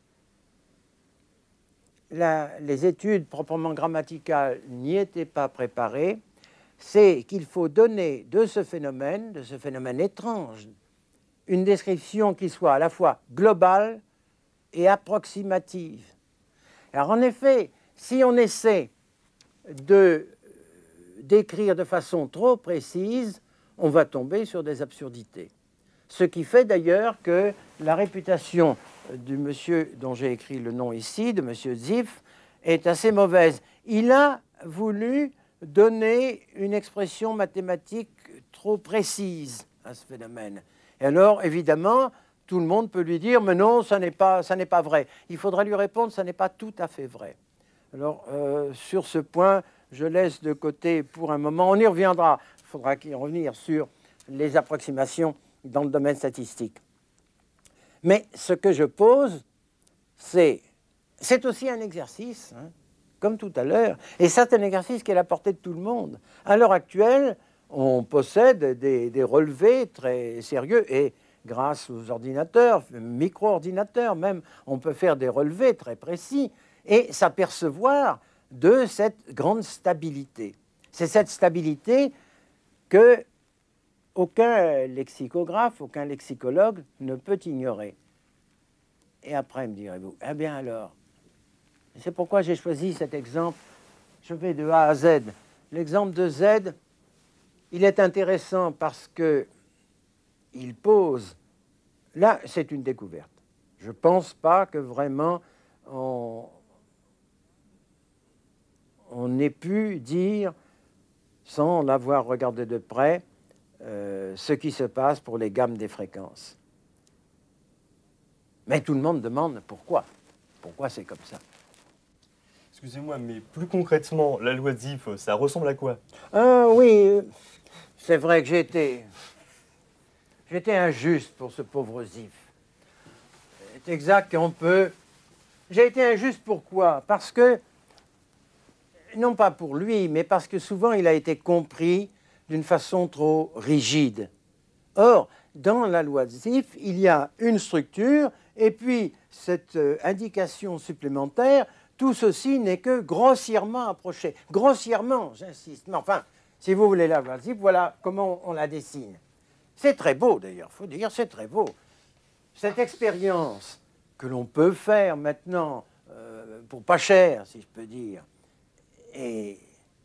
La, les études proprement grammaticales n'y étaient pas préparées. C'est qu'il faut donner de ce phénomène, de ce phénomène étrange, une description qui soit à la fois globale et approximative. Alors en effet, si on essaie de décrire de façon trop précise, on va tomber sur des absurdités. Ce qui fait d'ailleurs que la réputation du monsieur dont j'ai écrit le nom ici, de monsieur Ziff, est assez mauvaise. Il a voulu donner une expression mathématique trop précise à ce phénomène. Et alors, évidemment, tout le monde peut lui dire « mais non, ça n'est pas, ça n'est pas vrai ». Il faudra lui répondre « ça n'est pas tout à fait vrai ». Alors, euh, sur ce point, je laisse de côté pour un moment. On y reviendra. Il faudra y revenir sur les approximations dans le domaine statistique. Mais ce que je pose, c'est, c'est aussi un exercice, hein, comme tout à l'heure, et c'est un exercice qui est à la portée de tout le monde. À l'heure actuelle, on possède des, des relevés très sérieux, et grâce aux ordinateurs, micro-ordinateurs même, on peut faire des relevés très précis, et s'apercevoir de cette grande stabilité. C'est cette stabilité que aucun lexicographe, aucun lexicologue ne peut ignorer. Et après, me direz-vous, eh bien alors, c'est pourquoi j'ai choisi cet exemple. Je vais de A à Z. L'exemple de Z, il est intéressant parce qu'il pose... Là, c'est une découverte. Je ne pense pas que vraiment on, on ait pu dire, sans l'avoir regardé de près, Euh, ce qui se passe pour les gammes des fréquences. Mais tout le monde demande pourquoi. Pourquoi c'est comme ça? Excusez-moi, mais plus concrètement, la loi de Ziff, ça ressemble à quoi? Ah oui, c'est vrai que j'ai été, j'ai été injuste pour ce pauvre Ziff. C'est exact qu'on peut... J'ai été injuste pourquoi? Parce que, non pas pour lui, mais parce que souvent il a été compris d'une façon trop rigide. Or, dans la loi de Ziff, il y a une structure, et puis cette euh, indication supplémentaire, tout ceci n'est que grossièrement approché. Grossièrement, j'insiste. Mais enfin, si vous voulez la loi de Ziff, voilà comment on la dessine. C'est très beau, d'ailleurs, il faut dire, c'est très beau. Cette expérience que l'on peut faire maintenant, euh, pour pas cher, si je peux dire, et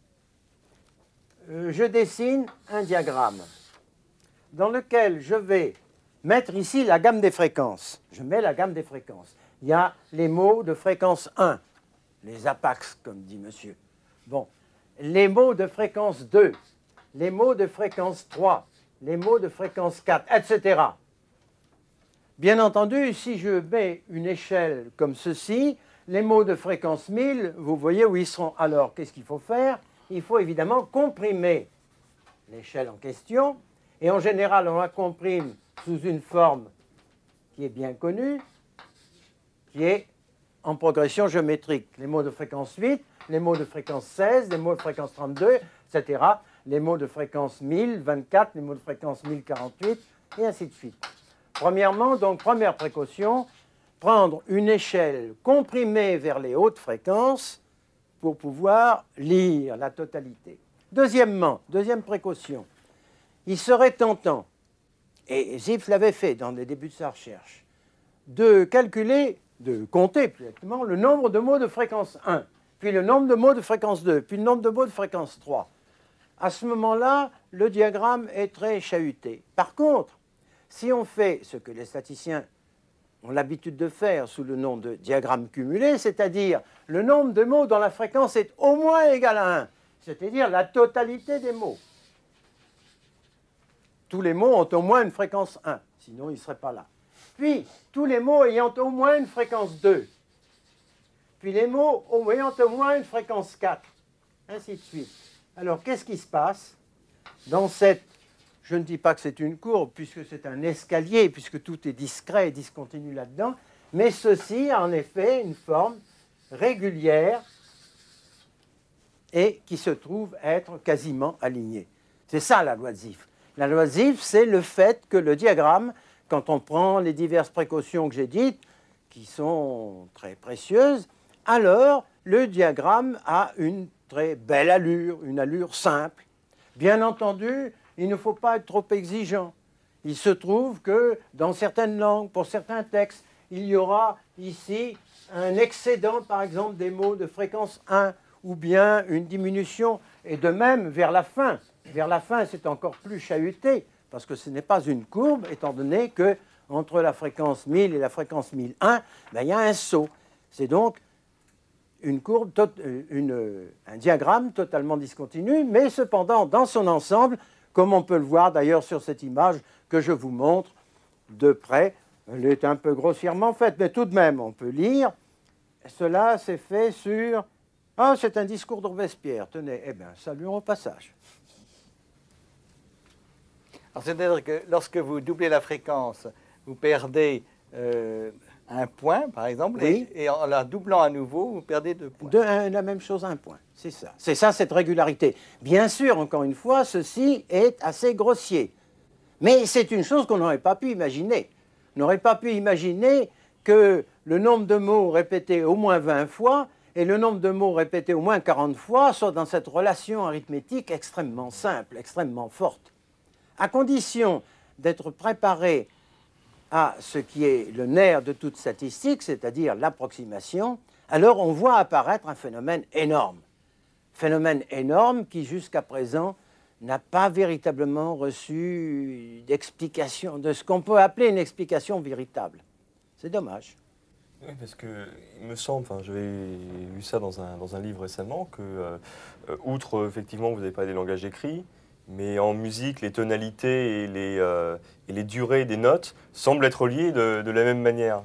je dessine un diagramme dans lequel je vais mettre ici la gamme des fréquences. Je mets la gamme des fréquences. Il y a les mots de fréquence un, les apax, comme dit monsieur. Bon, les mots de fréquence deux, les mots de fréquence trois, les mots de fréquence quatre, et cetera. Bien entendu, si je mets une échelle comme ceci, les mots de fréquence mille, vous voyez où ils seront. Alors, qu'est-ce qu'il faut faire? Il faut évidemment comprimer l'échelle en question. Et en général, on la comprime sous une forme qui est bien connue, qui est en progression géométrique. Les mots de fréquence huit, les mots de fréquence seize, les mots de fréquence trente-deux, et cetera. Les mots de fréquence mille vingt-quatre, les mots de fréquence mille quarante-huit, et ainsi de suite. Premièrement, donc, première précaution, prendre une échelle comprimée vers les hautes fréquences pour pouvoir lire la totalité. Deuxièmement, deuxième précaution, il serait tentant, et Ziff l'avait fait dans les débuts de sa recherche, de calculer, de compter plus exactement, le nombre de mots de fréquence un, puis le nombre de mots de fréquence deux, puis le nombre de mots de fréquence trois. À ce moment-là, le diagramme est très chahuté. Par contre, si on fait ce que les statisticiens ont l'habitude de faire sous le nom de diagramme cumulé, c'est-à-dire le nombre de mots dont la fréquence est au moins égale à un, c'est-à-dire la totalité des mots. Tous les mots ont au moins une fréquence un, sinon ils ne seraient pas là. Puis, tous les mots ayant au moins une fréquence deux. Puis les mots ayant au moins une fréquence quatre, ainsi de suite. Alors, qu'est-ce qui se passe dans cette Je ne dis pas que c'est une courbe, puisque c'est un escalier, puisque tout est discret et discontinu là-dedans, mais ceci a en effet une forme régulière et qui se trouve être quasiment alignée. C'est ça la loi de Zipf. La loi de Zipf, c'est le fait que le diagramme, quand on prend les diverses précautions que j'ai dites, qui sont très précieuses, alors le diagramme a une très belle allure, une allure simple. Bien entendu, il ne faut pas être trop exigeant. Il se trouve que dans certaines langues, pour certains textes, il y aura ici un excédent, par exemple, des mots de fréquence un, ou bien une diminution, et de même vers la fin. Vers la fin, c'est encore plus chahuté, parce que ce n'est pas une courbe, étant donné que entre la fréquence mille et la fréquence mille un, ben, il y a un saut. C'est donc une courbe, une, un diagramme totalement discontinu, mais cependant, dans son ensemble, comme on peut le voir d'ailleurs sur cette image que je vous montre de près, elle est un peu grossièrement faite, mais tout de même, on peut lire. Cela s'est fait sur... Ah, c'est un discours de Robespierre. Tenez, eh bien, saluons au passage. C'est-à-dire que lorsque vous doublez la fréquence, vous perdez euh, un point, par exemple, oui. et, et en la doublant à nouveau, vous perdez deux points. De, un, la même chose, un point. C'est ça. C'est ça, cette régularité. Bien sûr, encore une fois, ceci est assez grossier. Mais c'est une chose qu'on n'aurait pas pu imaginer. On n'aurait pas pu imaginer que le nombre de mots répétés au moins vingt fois et le nombre de mots répétés au moins quarante fois soit dans cette relation arithmétique extrêmement simple, extrêmement forte. À condition d'être préparé à ce qui est le nerf de toute statistique, c'est-à-dire l'approximation, alors on voit apparaître un phénomène énorme. Phénomène énorme qui, jusqu'à présent, n'a pas véritablement reçu d'explication, de ce qu'on peut appeler une explication véritable. C'est dommage. Oui, parce que il me semble, enfin, j'avais lu ça dans un, dans un livre récemment, que, euh, outre, effectivement, vous n'avez pas des langages écrits, mais en musique, les tonalités et les, euh, et les durées des notes semblent être liées de, de la même manière.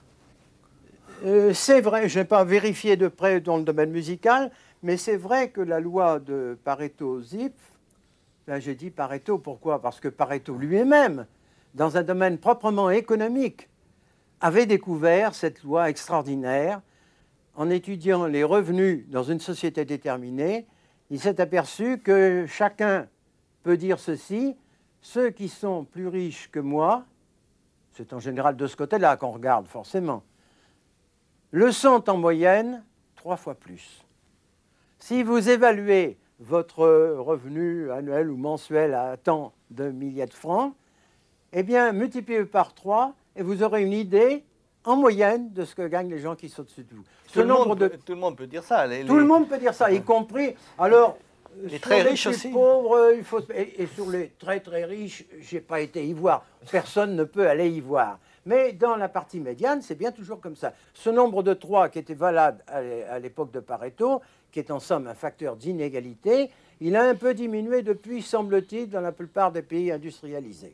Euh, c'est vrai, je n'ai pas vérifié de près dans le domaine musical, mais c'est vrai que la loi de Pareto-Zipf, là j'ai dit Pareto, pourquoi? Parce que Pareto lui-même, dans un domaine proprement économique, avait découvert cette loi extraordinaire. En étudiant les revenus dans une société déterminée, il s'est aperçu que chacun peut dire ceci: ceux qui sont plus riches que moi, c'est en général de ce côté-là qu'on regarde forcément, le sont en moyenne trois fois plus. Si vous évaluez votre revenu annuel ou mensuel à tant de milliers de francs, eh bien, multipliez par trois et vous aurez une idée, en moyenne, de ce que gagnent les gens qui sont au-dessus de vous. Tout, le monde, de... tout le monde peut dire ça. Les, tout les... le monde peut dire ça, y compris... Alors, les très riches les aussi. Pauvres, il faut... et, et sur les très très riches, je n'ai pas été y voir. Personne ne peut aller y voir. Mais dans la partie médiane, c'est bien toujours comme ça. Ce nombre de trois qui était valable à l'époque de Pareto, qui est en somme un facteur d'inégalité, il a un peu diminué depuis, semble-t-il, dans la plupart des pays industrialisés.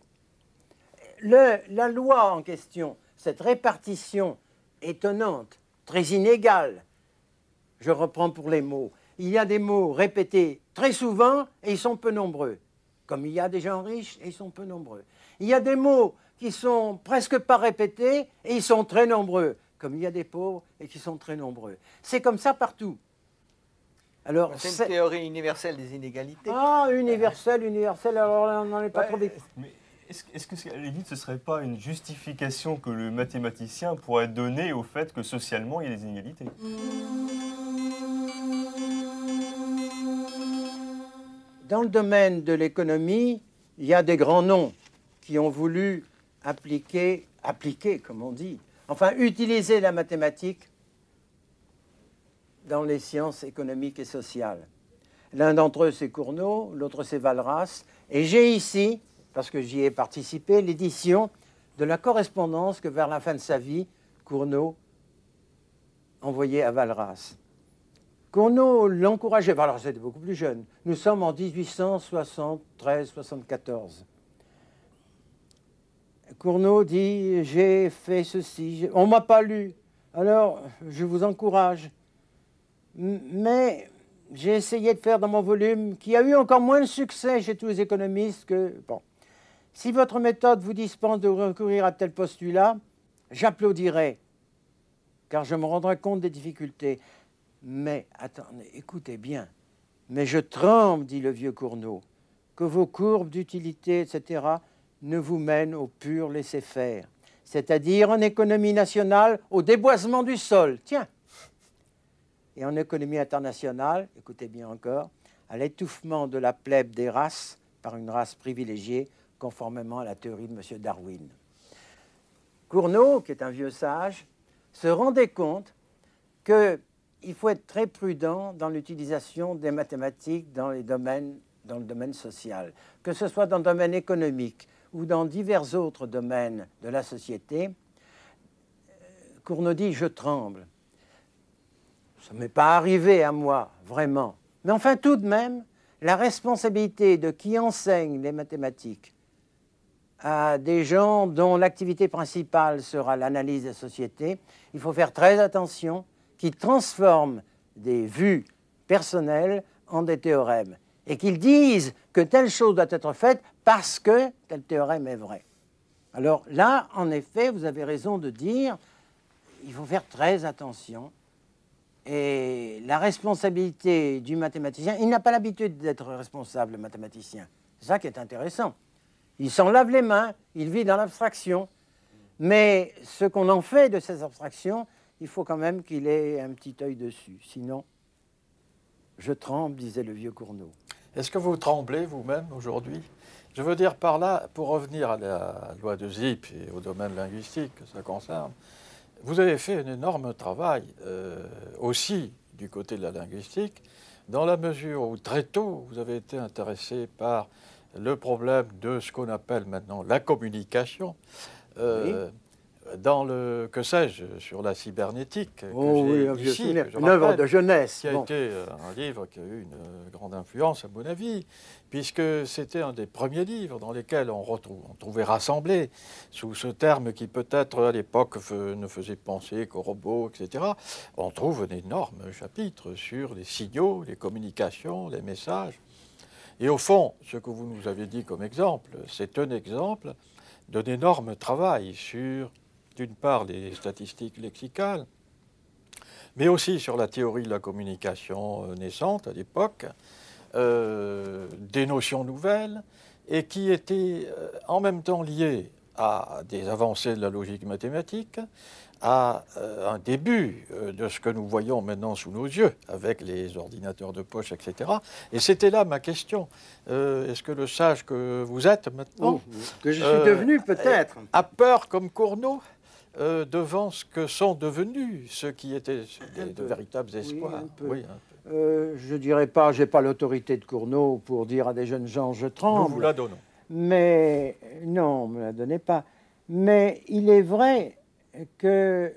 Le, la loi en question, cette répartition étonnante, très inégale, je reprends pour les mots, il y a des mots répétés très souvent et ils sont peu nombreux, comme il y a des gens riches et ils sont peu nombreux. Il y a des mots qui sont presque pas répétés et ils sont très nombreux, comme il y a des pauvres et qui sont très nombreux. C'est comme ça partout. Alors, c'est une théorie universelle des inégalités. Ah, universelle, universelle, alors là, on n'en est pas ouais, trop vite. Mais est-ce, est-ce que, à la limite, ce ne serait pas une justification que le mathématicien pourrait donner au fait que socialement, il y a des inégalités? Dans le domaine de l'économie, il y a des grands noms qui ont voulu appliquer, appliquer, comme on dit, enfin, utiliser la mathématique dans les sciences économiques et sociales. L'un d'entre eux, c'est Cournot, l'autre, c'est Walras. Et j'ai ici, parce que j'y ai participé, l'édition de la correspondance que, vers la fin de sa vie, Cournot envoyait à Walras. Cournot l'encourageait, alors c'était beaucoup plus jeune. Nous sommes en dix-huit cent soixante-treize soixante-quatorze. Cournot dit « J'ai fait ceci, on ne m'a pas lu, alors je vous encourage ». Mais j'ai essayé de faire dans mon volume, qui a eu encore moins de succès chez tous les économistes que... Bon, si votre méthode vous dispense de recourir à tel postulat, j'applaudirai, car je me rendrai compte des difficultés. Mais, attendez, écoutez bien, mais je tremble, dit le vieux Cournot, que vos courbes d'utilité, et cetera, ne vous mènent au pur laisser-faire, c'est-à-dire en économie nationale, au déboisement du sol. Tiens, et en économie internationale, écoutez bien encore, à l'étouffement de la plèbe des races par une race privilégiée, conformément à la théorie de M. Darwin. Cournot, qui est un vieux sage, se rendait compte qu'il faut être très prudent dans l'utilisation des mathématiques dans, les domaines, dans le domaine social, que ce soit dans le domaine économique ou dans divers autres domaines de la société. Cournot dit « je tremble ». Ça ne m'est pas arrivé à moi, vraiment. Mais enfin, tout de même, la responsabilité de qui enseigne les mathématiques à des gens dont l'activité principale sera l'analyse des sociétés, il faut faire très attention, qu'ils transforment des vues personnelles en des théorèmes et qu'ils disent que telle chose doit être faite parce que tel théorème est vrai. Alors là, en effet, vous avez raison de dire il faut faire très attention. Et la responsabilité du mathématicien, il n'a pas l'habitude d'être responsable, le mathématicien. C'est ça qui est intéressant. Il s'en lave les mains, il vit dans l'abstraction. Mais ce qu'on en fait de ces abstractions, il faut quand même qu'il ait un petit œil dessus. Sinon, je tremble, disait le vieux Cournot. Est-ce que vous tremblez vous-même aujourd'hui? Je veux dire par là, pour revenir à la loi de Zipf et au domaine linguistique que ça concerne, vous avez fait un énorme travail euh, aussi du côté de la linguistique, dans la mesure où très tôt vous avez été intéressé par le problème de ce qu'on appelle maintenant la communication. Euh, oui. Dans le, que sais-je, sur la cybernétique, oh, que oui, j'ai ici, que je une œuvre de jeunesse. Qui a bon. été un livre qui a eu une grande influence, à mon avis, puisque c'était un des premiers livres dans lesquels on, retrouve, on trouvait rassemblé, sous ce terme qui peut-être à l'époque ne faisait penser qu'aux robots, et cetera, on trouve un énorme chapitre sur les signaux, les communications, les messages. Et au fond, ce que vous nous avez dit comme exemple, c'est un exemple d'un énorme travail sur, d'une part, les statistiques lexicales, mais aussi sur la théorie de la communication naissante à l'époque, euh, des notions nouvelles, et qui étaient euh, en même temps liées à des avancées de la logique mathématique, à euh, un début euh, de ce que nous voyons maintenant sous nos yeux, avec les ordinateurs de poche, et cetera. Et c'était là ma question. Euh, est-ce que le sage que vous êtes maintenant... Oh, que je suis euh, devenu peut-être. A peur comme Cournot euh, devant ce que sont devenus ceux qui étaient des, de véritables espoirs. Oui, un peu. Oui, un peu. Euh, je ne dirais pas, je n'ai pas l'autorité de Cournot pour dire à des jeunes gens, je tremble. Nous vous la donnons. Mais non, ne me la donnez pas. Mais il est vrai que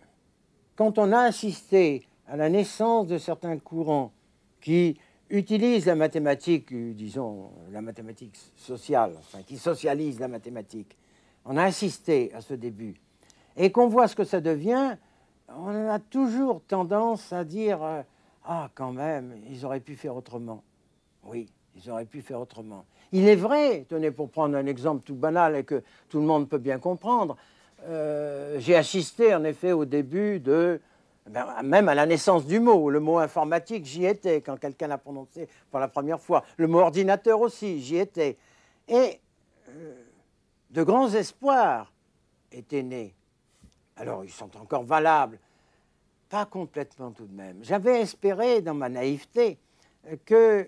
quand on a assisté à la naissance de certains courants qui utilisent la mathématique, disons la mathématique sociale, enfin qui socialisent la mathématique, on a assisté à ce début, et qu'on voit ce que ça devient, on a toujours tendance à dire euh, « Ah, quand même, ils auraient pu faire autrement. » Oui, ils auraient pu faire autrement. Il est vrai, tenez, pour prendre un exemple tout banal et que tout le monde peut bien comprendre, euh, j'ai assisté en effet au début de, ben, même à la naissance du mot. Le mot informatique, j'y étais quand quelqu'un l'a prononcé pour la première fois. Le mot ordinateur aussi, j'y étais. Et euh, de grands espoirs étaient nés. Alors, ils sont encore valables. Pas complètement tout de même. J'avais espéré, dans ma naïveté, que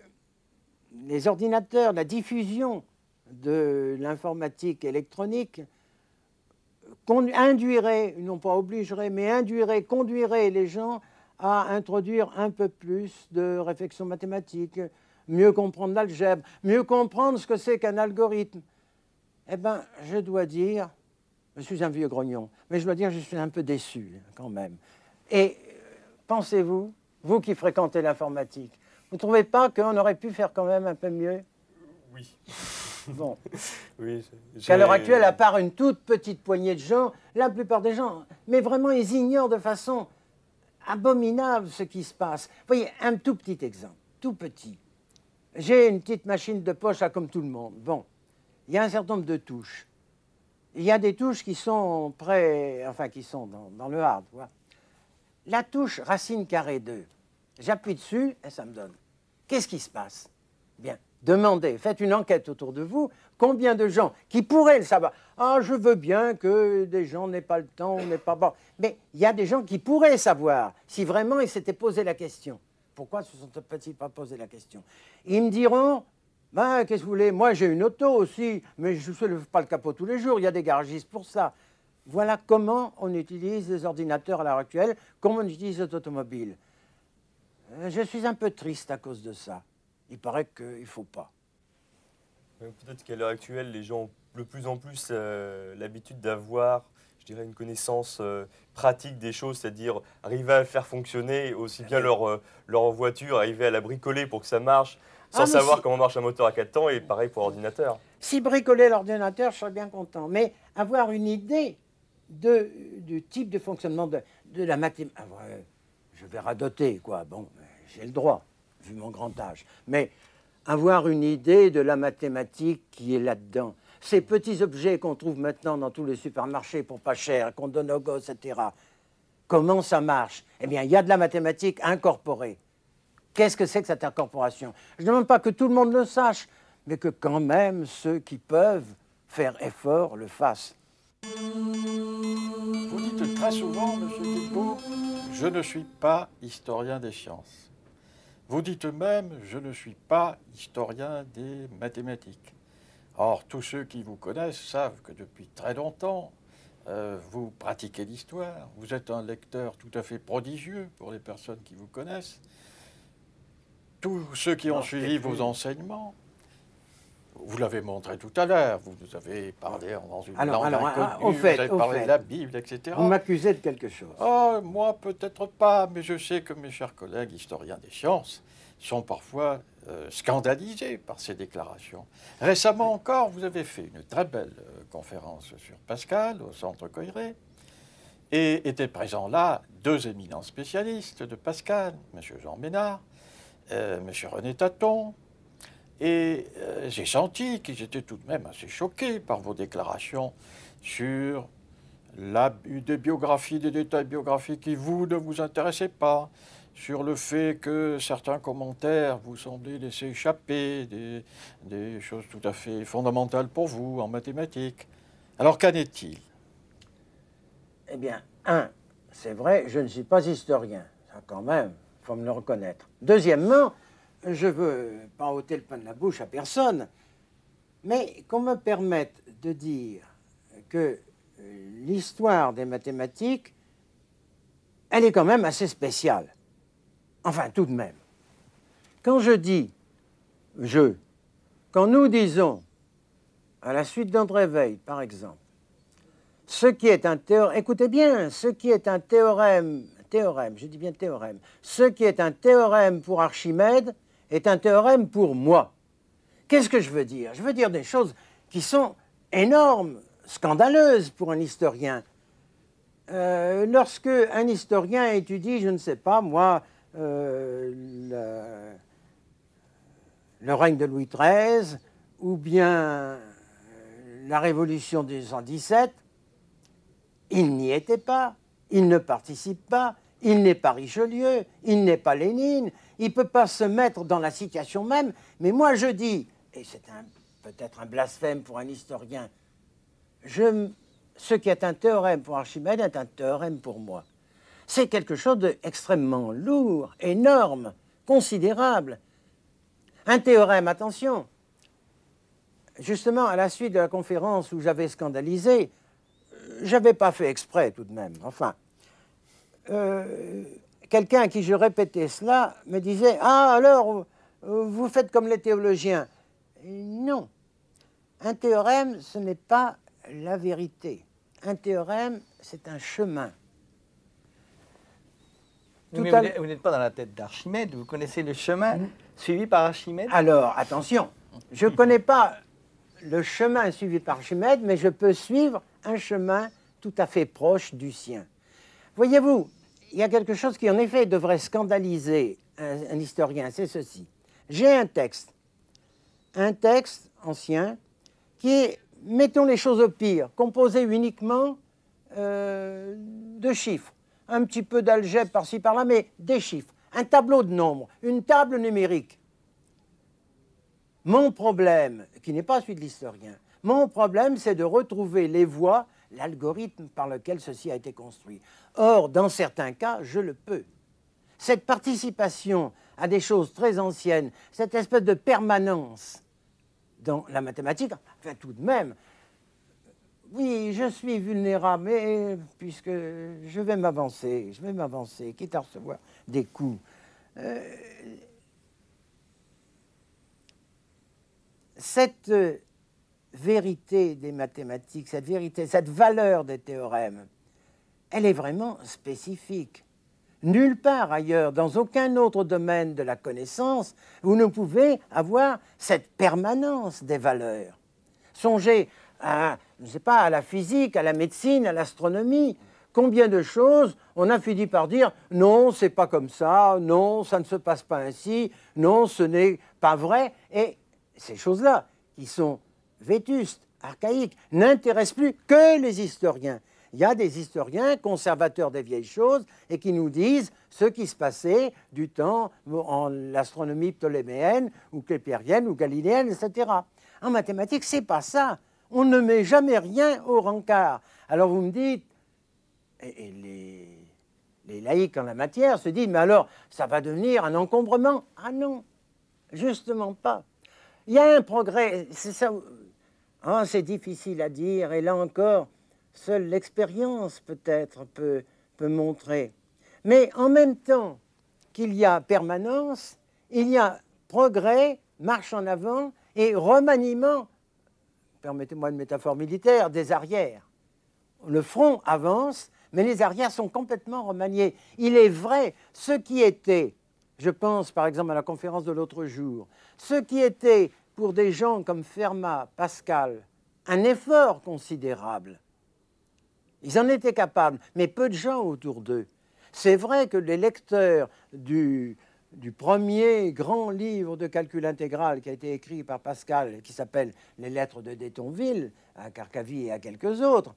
les ordinateurs, la diffusion de l'informatique électronique induirait, non pas obligerait, mais induirait, conduirait les gens à introduire un peu plus de réflexion mathématique, mieux comprendre l'algèbre, mieux comprendre ce que c'est qu'un algorithme. Eh bien, je dois dire, je suis un vieux grognon, mais je dois dire que je suis un peu déçu quand même. Et pensez-vous, vous qui fréquentez l'informatique, vous ne trouvez pas qu'on aurait pu faire quand même un peu mieux? Oui. Bon. Oui, qu'à l'heure actuelle, à part une toute petite poignée de gens, la plupart des gens, mais vraiment, ils ignorent de façon abominable ce qui se passe. Voyez, un tout petit exemple, tout petit. J'ai une petite machine de poche, là, comme tout le monde. Bon, il y a un certain nombre de touches. Il y a des touches qui sont près, enfin, qui sont dans, dans le hard. Voilà. La touche racine carrée deux, j'appuie dessus et ça me donne. Qu'est-ce qui se passe? Bien, demandez, faites une enquête autour de vous. Combien de gens qui pourraient le savoir? Ah, je veux bien que des gens n'aient pas le temps, n'aient pas bon. Mais il y a des gens qui pourraient savoir si vraiment ils s'étaient posé la question. Pourquoi ne se sont-ils pas posé la question? Ils me diront, ben, qu'est-ce que vous voulez? Moi, j'ai une auto aussi, mais je ne soulève pas le capot tous les jours. Il y a des garagistes pour ça. Voilà comment on utilise les ordinateurs à l'heure actuelle, comment on utilise les automobiles. Je suis un peu triste à cause de ça. Il paraît qu'il ne faut pas. Peut-être qu'à l'heure actuelle, les gens ont de plus en plus euh, l'habitude d'avoir, je dirais, une connaissance euh, pratique des choses, c'est-à-dire arriver à faire fonctionner aussi bien leur, euh, leur voiture, arriver à la bricoler pour que ça marche, sans ah, savoir si... comment marche un moteur à quatre temps, et pareil pour l'ordinateur. Si bricoler l'ordinateur, je serais bien content. Mais avoir une idée de, du type de fonctionnement de, de la mathématique... Ah, ouais, je vais radoter, quoi. Bon, j'ai le droit, vu mon grand âge. Mais avoir une idée de la mathématique qui est là-dedans. Ces petits objets qu'on trouve maintenant dans tous les supermarchés pour pas cher, qu'on donne aux gosses, et cetera. Comment ça marche? Eh bien, il y a de la mathématique incorporée. Qu'est-ce que c'est que cette incorporation? Je ne demande pas que tout le monde le sache, mais que quand même ceux qui peuvent faire effort le fassent. Vous dites très souvent, M. Guilbault, je ne suis pas historien des sciences. Vous dites même, je ne suis pas historien des mathématiques. Or, tous ceux qui vous connaissent savent que depuis très longtemps, euh, vous pratiquez l'histoire. Vous êtes un lecteur tout à fait prodigieux pour les personnes qui vous connaissent. Tous ceux qui ont suivi vos enseignements, vous l'avez montré tout à l'heure, vous nous avez parlé dans une alors, langue alors, inconnue, au fait, vous avez au parlé fait, de la Bible, et cetera. Vous m'accusez de quelque chose. Oh, moi, peut-être pas, mais je sais que mes chers collègues historiens des sciences sont parfois euh, scandalisés par ces déclarations. Récemment encore, vous avez fait une très belle euh, conférence sur Pascal au Centre Coiré, et étaient présents là deux éminents spécialistes de Pascal, M. Jean Ménard, euh, M. René Taton, et euh, j'ai senti qu'ils étaient tout de même assez choqués par vos déclarations sur la, des biographies, des détails biographiques qui, vous, ne vous intéressaient pas, sur le fait que certains commentaires vous semblaient laisser échapper des, des choses tout à fait fondamentales pour vous en mathématiques. Alors, qu'en est-il? Eh bien, un, c'est vrai, je ne suis pas historien. Ça, quand même, il faut me le reconnaître. Deuxièmement, je ne veux pas ôter le pain de la bouche à personne, mais qu'on me permette de dire que l'histoire des mathématiques, elle est quand même assez spéciale. Enfin, tout de même. Quand je dis « je », quand nous disons, à la suite d'André Weil, par exemple, ce qui est un théorème, écoutez bien, ce qui est un théorème, théorème, je dis bien théorème, ce qui est un théorème pour Archimède est un théorème pour moi. Qu'est-ce que je veux dire? Je veux dire des choses qui sont énormes, scandaleuses pour un historien. Euh, lorsque un historien étudie, je ne sais pas, moi, euh, le, le règne de Louis treize, ou bien la Révolution de mille huit cent dix-sept, il n'y était pas, il ne participe pas, il n'est pas Richelieu, il n'est pas Lénine, il ne peut pas se mettre dans la situation même. Mais moi je dis, et c'est peut-être un blasphème pour un historien, je, ce qui est un théorème pour Archimède est un théorème pour moi. C'est quelque chose d'extrêmement lourd, énorme, considérable. Un théorème, attention, justement à la suite de la conférence où j'avais scandalisé, j'avais pas fait exprès tout de même, enfin, euh, quelqu'un à qui je répétais cela me disait « Ah, alors, vous faites comme les théologiens ». Non, un théorème, ce n'est pas la vérité. Un théorème, c'est un chemin. Tout mais à... vous n'êtes pas dans la tête d'Archimède, vous connaissez le chemin mmh. suivi par Archimède? Alors, attention, je ne connais pas le chemin suivi par Archimède, mais je peux suivre un chemin tout à fait proche du sien. Voyez-vous, il y a quelque chose qui, en effet, devrait scandaliser un, un historien, c'est ceci. J'ai un texte, un texte ancien, qui est, mettons les choses au pire, composé uniquement euh, de chiffres. Un petit peu d'algèbre par-ci par-là, mais des chiffres. Un tableau de nombres, une table numérique. Mon problème, qui n'est pas celui de l'historien, mon problème, c'est de retrouver les voies, l'algorithme par lequel ceci a été construit. Or, dans certains cas, je le peux. Cette participation à des choses très anciennes, cette espèce de permanence dans la mathématique, enfin tout de même, oui, je suis vulnérable, mais puisque je vais m'avancer, je vais m'avancer, quitte à recevoir des coups. Euh, cette vérité des mathématiques, cette vérité, cette valeur des théorèmes, elle est vraiment spécifique. Nulle part ailleurs, dans aucun autre domaine de la connaissance, vous ne pouvez avoir cette permanence des valeurs. Songez à, je ne sais pas, à la physique, à la médecine, à l'astronomie. Combien de choses on a fini par dire « non, c'est pas comme ça, non, ça ne se passe pas ainsi, non, ce n'est pas vrai ». Et ces choses-là, qui sont vétustes, archaïques, n'intéressent plus que les historiens. Il y a des historiens conservateurs des vieilles choses et qui nous disent ce qui se passait du temps en l'astronomie ptoléméenne ou clépérienne ou galiléenne, et cetera. En mathématiques, c'est pas ça. On ne met jamais rien au rencard. Alors vous me dites, et, et les, les laïcs en la matière se disent, mais alors ça va devenir un encombrement. Ah non, justement pas. Il y a un progrès, c'est ça. Oh, c'est difficile à dire, et là encore, seule l'expérience peut-être peut, peut montrer. Mais en même temps qu'il y a permanence, il y a progrès, marche en avant et remaniement, permettez-moi une métaphore militaire, des arrières. Le front avance, mais les arrières sont complètement remaniés. Il est vrai, ce qui était, je pense par exemple à la conférence de l'autre jour, ce qui était pour des gens comme Fermat, Pascal, un effort considérable. Ils en étaient capables, mais peu de gens autour d'eux. C'est vrai que les lecteurs du, du premier grand livre de calcul intégral qui a été écrit par Pascal, qui s'appelle « Les lettres de d'Etonville », à Carcavie et à quelques autres,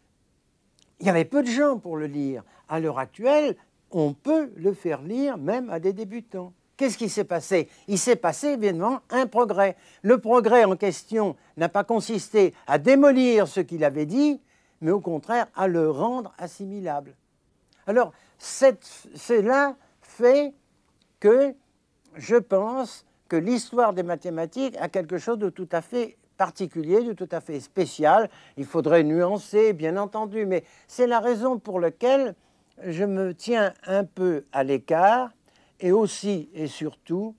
il y avait peu de gens pour le lire. À l'heure actuelle, on peut le faire lire même à des débutants. Qu'est-ce qui s'est passé? Il s'est passé évidemment un progrès. Le progrès en question n'a pas consisté à démolir ce qu'il avait dit, mais au contraire à le rendre assimilable. Alors, cette, cela fait que je pense que l'histoire des mathématiques a quelque chose de tout à fait particulier, de tout à fait spécial. Il faudrait nuancer, bien entendu, mais c'est la raison pour laquelle je me tiens un peu à l'écart, et aussi et surtout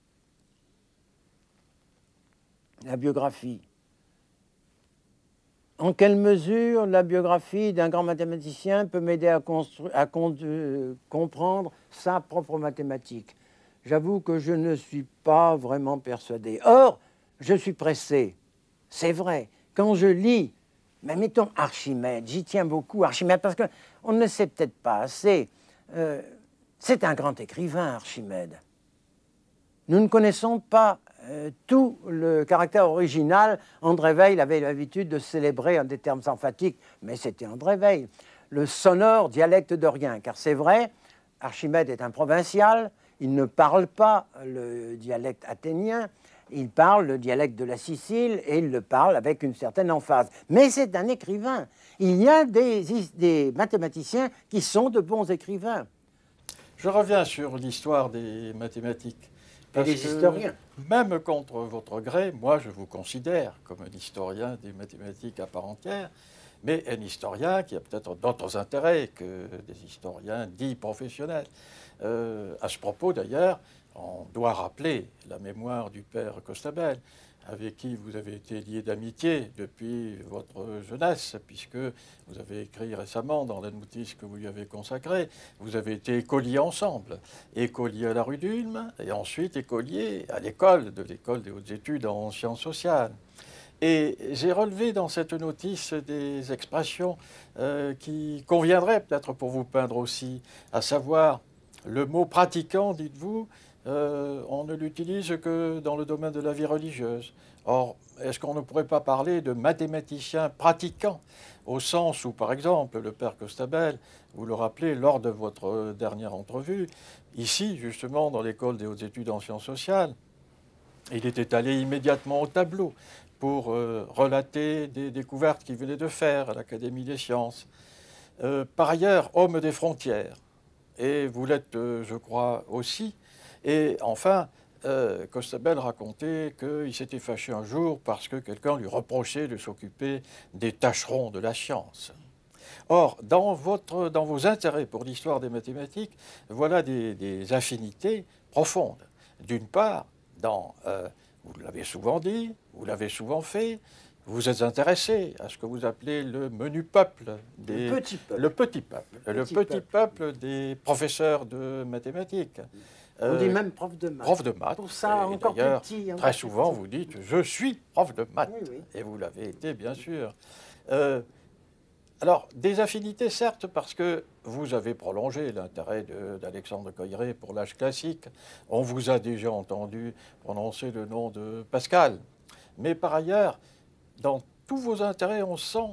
la biographie. En quelle mesure la biographie d'un grand mathématicien peut m'aider à, à euh, comprendre sa propre mathématique? J'avoue que je ne suis pas vraiment persuadé. Or, je suis pressé, c'est vrai. Quand je lis, mais mettons Archimède, j'y tiens beaucoup, Archimède, parce qu'on ne sait peut-être pas assez. Euh, c'est un grand écrivain, Archimède. Nous ne connaissons pas euh, tout le caractère original. André Weil avait l'habitude de célébrer en des termes emphatiques, mais c'était André Weil, le sonore dialecte de rien. Car c'est vrai, Archimède est un provincial, il ne parle pas le dialecte athénien, il parle le dialecte de la Sicile et il le parle avec une certaine emphase. Mais c'est un écrivain. Il y a des, des mathématiciens qui sont de bons écrivains. Je reviens sur l'histoire des mathématiques. Et des historiens. Même contre votre gré, moi je vous considère comme un historien des mathématiques à part entière, mais un historien qui a peut-être d'autres intérêts que des historiens dits professionnels. Euh, à ce propos d'ailleurs, on doit rappeler la mémoire du père Costabel, avec qui vous avez été lié d'amitié depuis votre jeunesse, puisque vous avez écrit récemment dans la notice que vous lui avez consacrée, vous avez été écoliers ensemble, écolier à la rue d'Ulm, et ensuite écolier à l'école, de l'école des hautes études en sciences sociales. Et j'ai relevé dans cette notice des expressions euh, qui conviendraient peut-être pour vous peindre aussi, à savoir le mot pratiquant, dites-vous, euh, on ne l'utilise que dans le domaine de la vie religieuse. Or, est-ce qu'on ne pourrait pas parler de mathématicien pratiquant, au sens où, par exemple, le père Costabel, vous le rappelez lors de votre dernière entrevue, ici, justement, dans l'école des hautes études en sciences sociales, il était allé immédiatement au tableau pour euh, relater des découvertes qu'il venait de faire à l'Académie des sciences. Euh, par ailleurs, homme des frontières, et vous l'êtes, euh, je crois, aussi. Et enfin, euh, Costabel racontait qu'il s'était fâché un jour parce que quelqu'un lui reprochait de s'occuper des tâcherons de la science. Or, dans, votre, dans vos intérêts pour l'histoire des mathématiques, voilà des, des affinités profondes. D'une part, dans, euh, vous l'avez souvent dit, vous l'avez souvent fait, vous êtes intéressé à ce que vous appelez le menu peuple, des, le petit peuple, le petit peuple, le le petit petit peuple. peuple des professeurs de mathématiques. On Euh, dit même prof de maths. Prof de maths. Pour ça, Et encore plus d'ailleurs, petit. encore très plus souvent, petit. vous dites « je suis prof de maths Oui, oui. ». Et vous l'avez été, bien sûr. Euh, alors, des affinités, certes, parce que vous avez prolongé l'intérêt d'Alexandre Coiré pour l'âge classique. On vous a déjà entendu prononcer le nom de Pascal. Mais par ailleurs, dans tous vos intérêts, on sent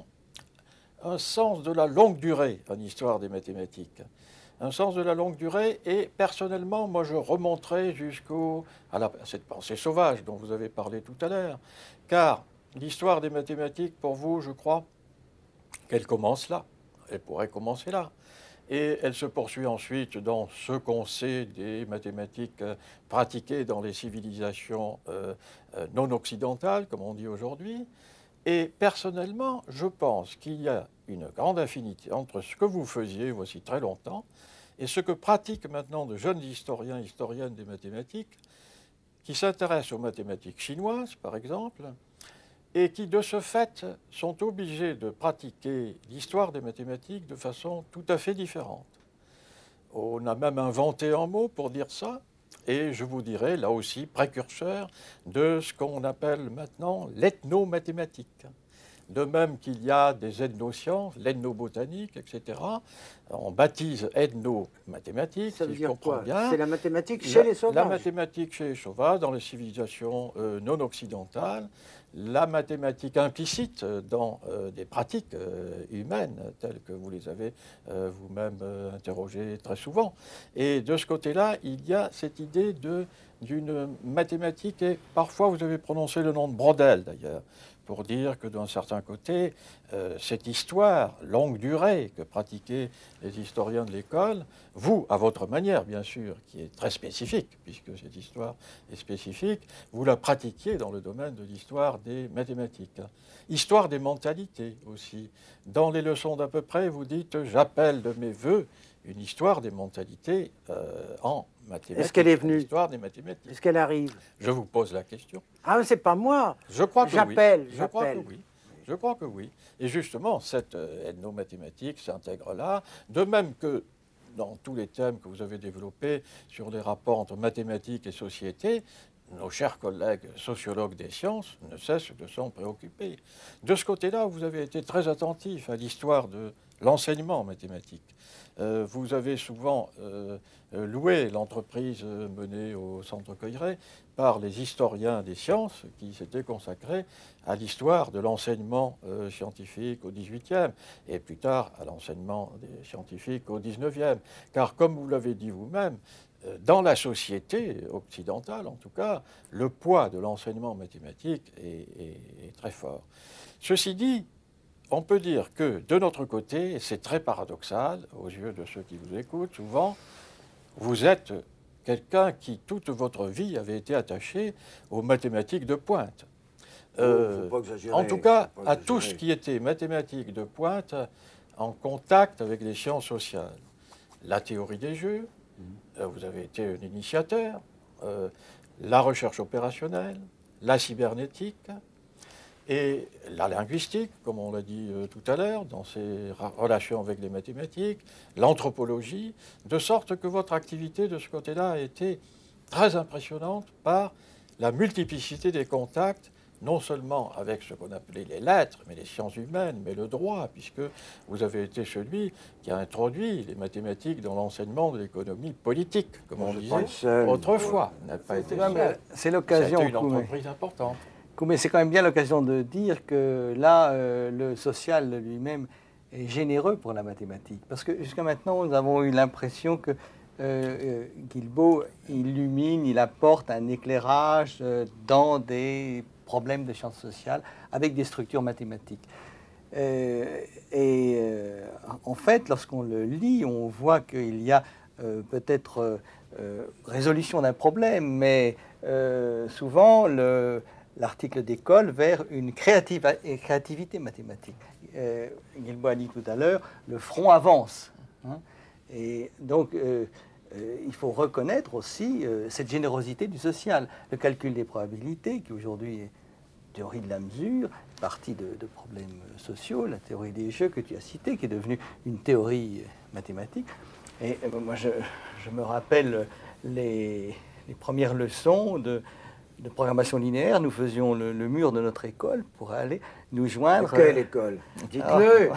un sens de la longue durée en histoire des mathématiques. Un sens de la longue durée, et personnellement, moi, je remonterai jusqu'au à, la, à cette pensée sauvage dont vous avez parlé tout à l'heure, car l'histoire des mathématiques, pour vous, je crois qu'elle commence là, elle pourrait commencer là, et elle se poursuit ensuite dans ce qu'on sait des mathématiques euh, pratiquées dans les civilisations euh, euh, non occidentales, comme on dit aujourd'hui. Et personnellement, je pense qu'il y a une grande affinité entre ce que vous faisiez voici très longtemps et ce que pratiquent maintenant de jeunes historiens, historiennes des mathématiques, qui s'intéressent aux mathématiques chinoises, par exemple, et qui, de ce fait, sont obligés de pratiquer l'histoire des mathématiques de façon tout à fait différente. On a même inventé un mot pour dire ça, et je vous dirais, là aussi, précurseur de ce qu'on appelle maintenant l'ethnomathématique. De même qu'il y a des etnosciences, l'ethnobotanique, et cetera. On baptise ethnomathématique, Ça veut si je dire comprends quoi? bien. C'est la mathématique chez la, les sauvages. La mathématique chez les sauvages, dans les civilisations euh, non occidentales. La mathématique implicite dans euh, des pratiques euh, humaines, telles que vous les avez euh, vous-même euh, interrogées très souvent. Et de ce côté-là, il y a cette idée de, d'une mathématique, et parfois vous avez prononcé le nom de Brodel d'ailleurs, pour dire que d'un certain côté, euh, cette histoire longue durée que pratiquaient les historiens de l'école, vous, à votre manière bien sûr, qui est très spécifique, puisque cette histoire est spécifique, vous la pratiquiez dans le domaine de l'histoire des mathématiques. Histoire des mentalités aussi. Dans les leçons d'à peu près, vous dites « j'appelle de mes voeux une histoire des mentalités euh, en mathématiques ». Est-ce qu'elle est venue? Histoire des mathématiques. Est-ce qu'elle arrive? Je vous pose la question. Ah, c'est pas moi. Je crois que j'appelle, oui. Je crois que j'appelle. oui. Je crois que oui. Et justement, cette euh, ethnomathématique s'intègre là, de même que dans tous les thèmes que vous avez développés sur les rapports entre mathématiques et société, nos chers collègues sociologues des sciences ne cessent de s'en préoccuper. De ce côté-là, vous avez été très attentif à l'histoire de l'enseignement mathématique. Euh, vous avez souvent euh, loué l'entreprise menée au Centre Coiré par les historiens des sciences qui s'étaient consacrés à l'histoire de l'enseignement euh, scientifique au dix-huitième et plus tard à l'enseignement des scientifiques au dix-neuvième. Car comme vous l'avez dit vous-même, euh, dans la société occidentale en tout cas, le poids de l'enseignement mathématique est, est, est très fort. Ceci dit, on peut dire que, de notre côté, et c'est très paradoxal aux yeux de ceux qui vous écoutent, souvent, vous êtes quelqu'un qui, toute votre vie, avait été attaché aux mathématiques de pointe. Euh, faut pas exagérer, en tout cas, faut pas à tout ce qui était mathématiques de pointe, en contact avec les sciences sociales. La théorie des jeux, mmh. euh, vous avez été un initiateur, euh, la recherche opérationnelle, la cybernétique, et la linguistique, comme on l'a dit euh, tout à l'heure, dans ses relations avec les mathématiques, l'anthropologie, de sorte que votre activité de ce côté-là a été très impressionnante par la multiplicité des contacts non seulement avec ce qu'on appelait les lettres, mais les sciences humaines, mais le droit, puisque vous avez été celui qui a introduit les mathématiques dans l'enseignement de l'économie politique, comme on disait autrefois. N'a pas été seul. C'est l'occasion. C'était une entreprise importante. Mais c'est quand même bien l'occasion de dire que là, euh, le social lui-même est généreux pour la mathématique. Parce que jusqu'à maintenant, nous avons eu l'impression que euh, Guilbault illumine, il apporte un éclairage euh, dans des problèmes de sciences sociales avec des structures mathématiques. Euh, et euh, en fait, lorsqu'on le lit, on voit qu'il y a euh, peut-être euh, résolution d'un problème, mais euh, souvent le, l'article décolle vers une créative, créativité mathématique. Euh, Guilbault a dit tout à l'heure, le front avance. Hein, et donc, euh, euh, il faut reconnaître aussi euh, cette générosité du social. Le calcul des probabilités, qui aujourd'hui est théorie de la mesure, partie de, de problèmes sociaux, la théorie des jeux que tu as citée, qui est devenue une théorie mathématique. Et euh, moi, je, je me rappelle les, les premières leçons de, de programmation linéaire. Nous faisions le, le mur de notre école pour aller nous joindre. Quelle école? Dites-le.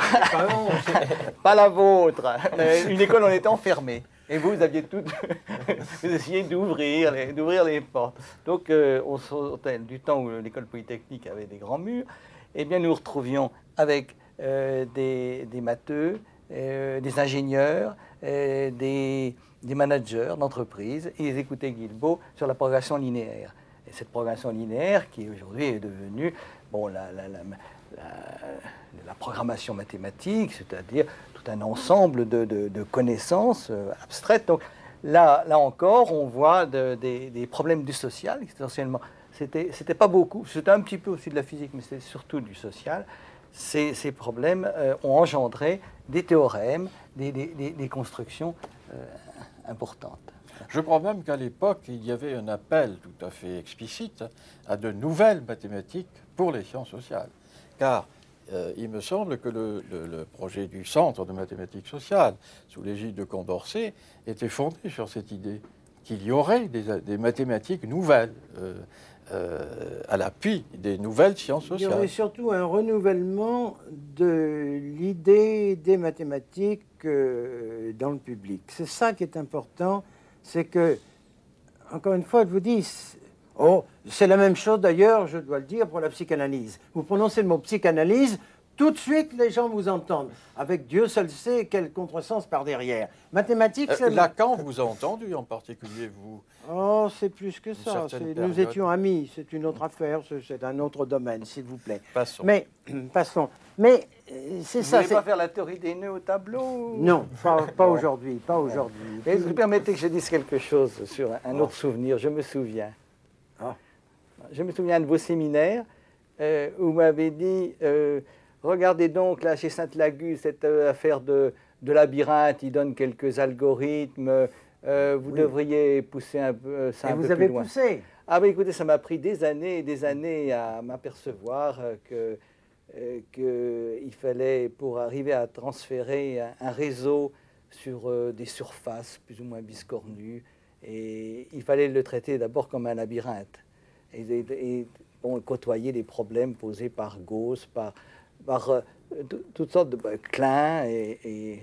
Pas la vôtre. Une école, on était enfermés. Et vous, vous aviez tout. Vous essayez d'ouvrir les, d'ouvrir les portes. Donc, euh, au sortait du temps où l'école polytechnique avait des grands murs, eh bien, nous nous retrouvions avec euh, des, des matheux, euh, des ingénieurs, euh, des, des managers d'entreprise, et ils écoutaient Guilbault sur la progression linéaire. Et cette progression linéaire, qui aujourd'hui est devenue bon, la, la, la, la, la programmation mathématique, c'est-à-dire tout un ensemble de, de, de connaissances euh, abstraites. Donc là, là encore, on voit de, des, des problèmes du social, essentiellement. C'était, c'était pas beaucoup, c'était un petit peu aussi de la physique, mais c'était surtout du social. Ces, ces problèmes euh, ont engendré des théorèmes, des, des, des, des constructions euh, importantes. Je crois même qu'à l'époque, il y avait un appel tout à fait explicite à de nouvelles mathématiques pour les sciences sociales. Car euh, il me semble que le, le, le projet du Centre de mathématiques sociales, sous l'égide de Condorcet, était fondé sur cette idée qu'il y aurait des, des mathématiques nouvelles euh, euh, à l'appui des nouvelles sciences sociales. Il y aurait surtout un renouvellement de l'idée des mathématiques euh, dans le public. C'est ça qui est important. C'est que, encore une fois, je vous dis, oh, c'est la même chose d'ailleurs, je dois le dire, pour la psychanalyse. Vous prononcez le mot psychanalyse, tout de suite les gens vous entendent. Avec Dieu seul sait quel contresens par derrière. Mathématiques, c'est... Euh, Lacan vous a entendu en particulier, vous? Oh, c'est plus que ça. C'est, nous période. étions amis, c'est une autre affaire, c'est, c'est un autre domaine, s'il vous plaît. Passons. Mais, passons. Mais euh, c'est vous ça. Vous ne voulez c'est... pas faire la théorie des nœuds au tableau? Non, pas, pas aujourd'hui, pas aujourd'hui. Et vous permettez que je dise quelque chose sur un autre oh. souvenir. Je me souviens. Ah. Je me souviens de vos séminaires euh, où vous m'avez dit euh, regardez donc là chez Sainte-Laguë cette euh, affaire de, de labyrinthe, il donne quelques algorithmes. Euh, vous oui. devriez pousser un peu euh, ça et un vous peu avez plus loin. poussé. Ah ben écoutez, ça m'a pris des années et des années à m'apercevoir euh, que euh, qu'il fallait, pour arriver à transférer un, un réseau sur euh, des surfaces plus ou moins biscornues, et il fallait le traiter d'abord comme un labyrinthe et, et, et bon, côtoyer les problèmes posés par Gauss, par, par euh, toutes sortes de bah, Klein et, et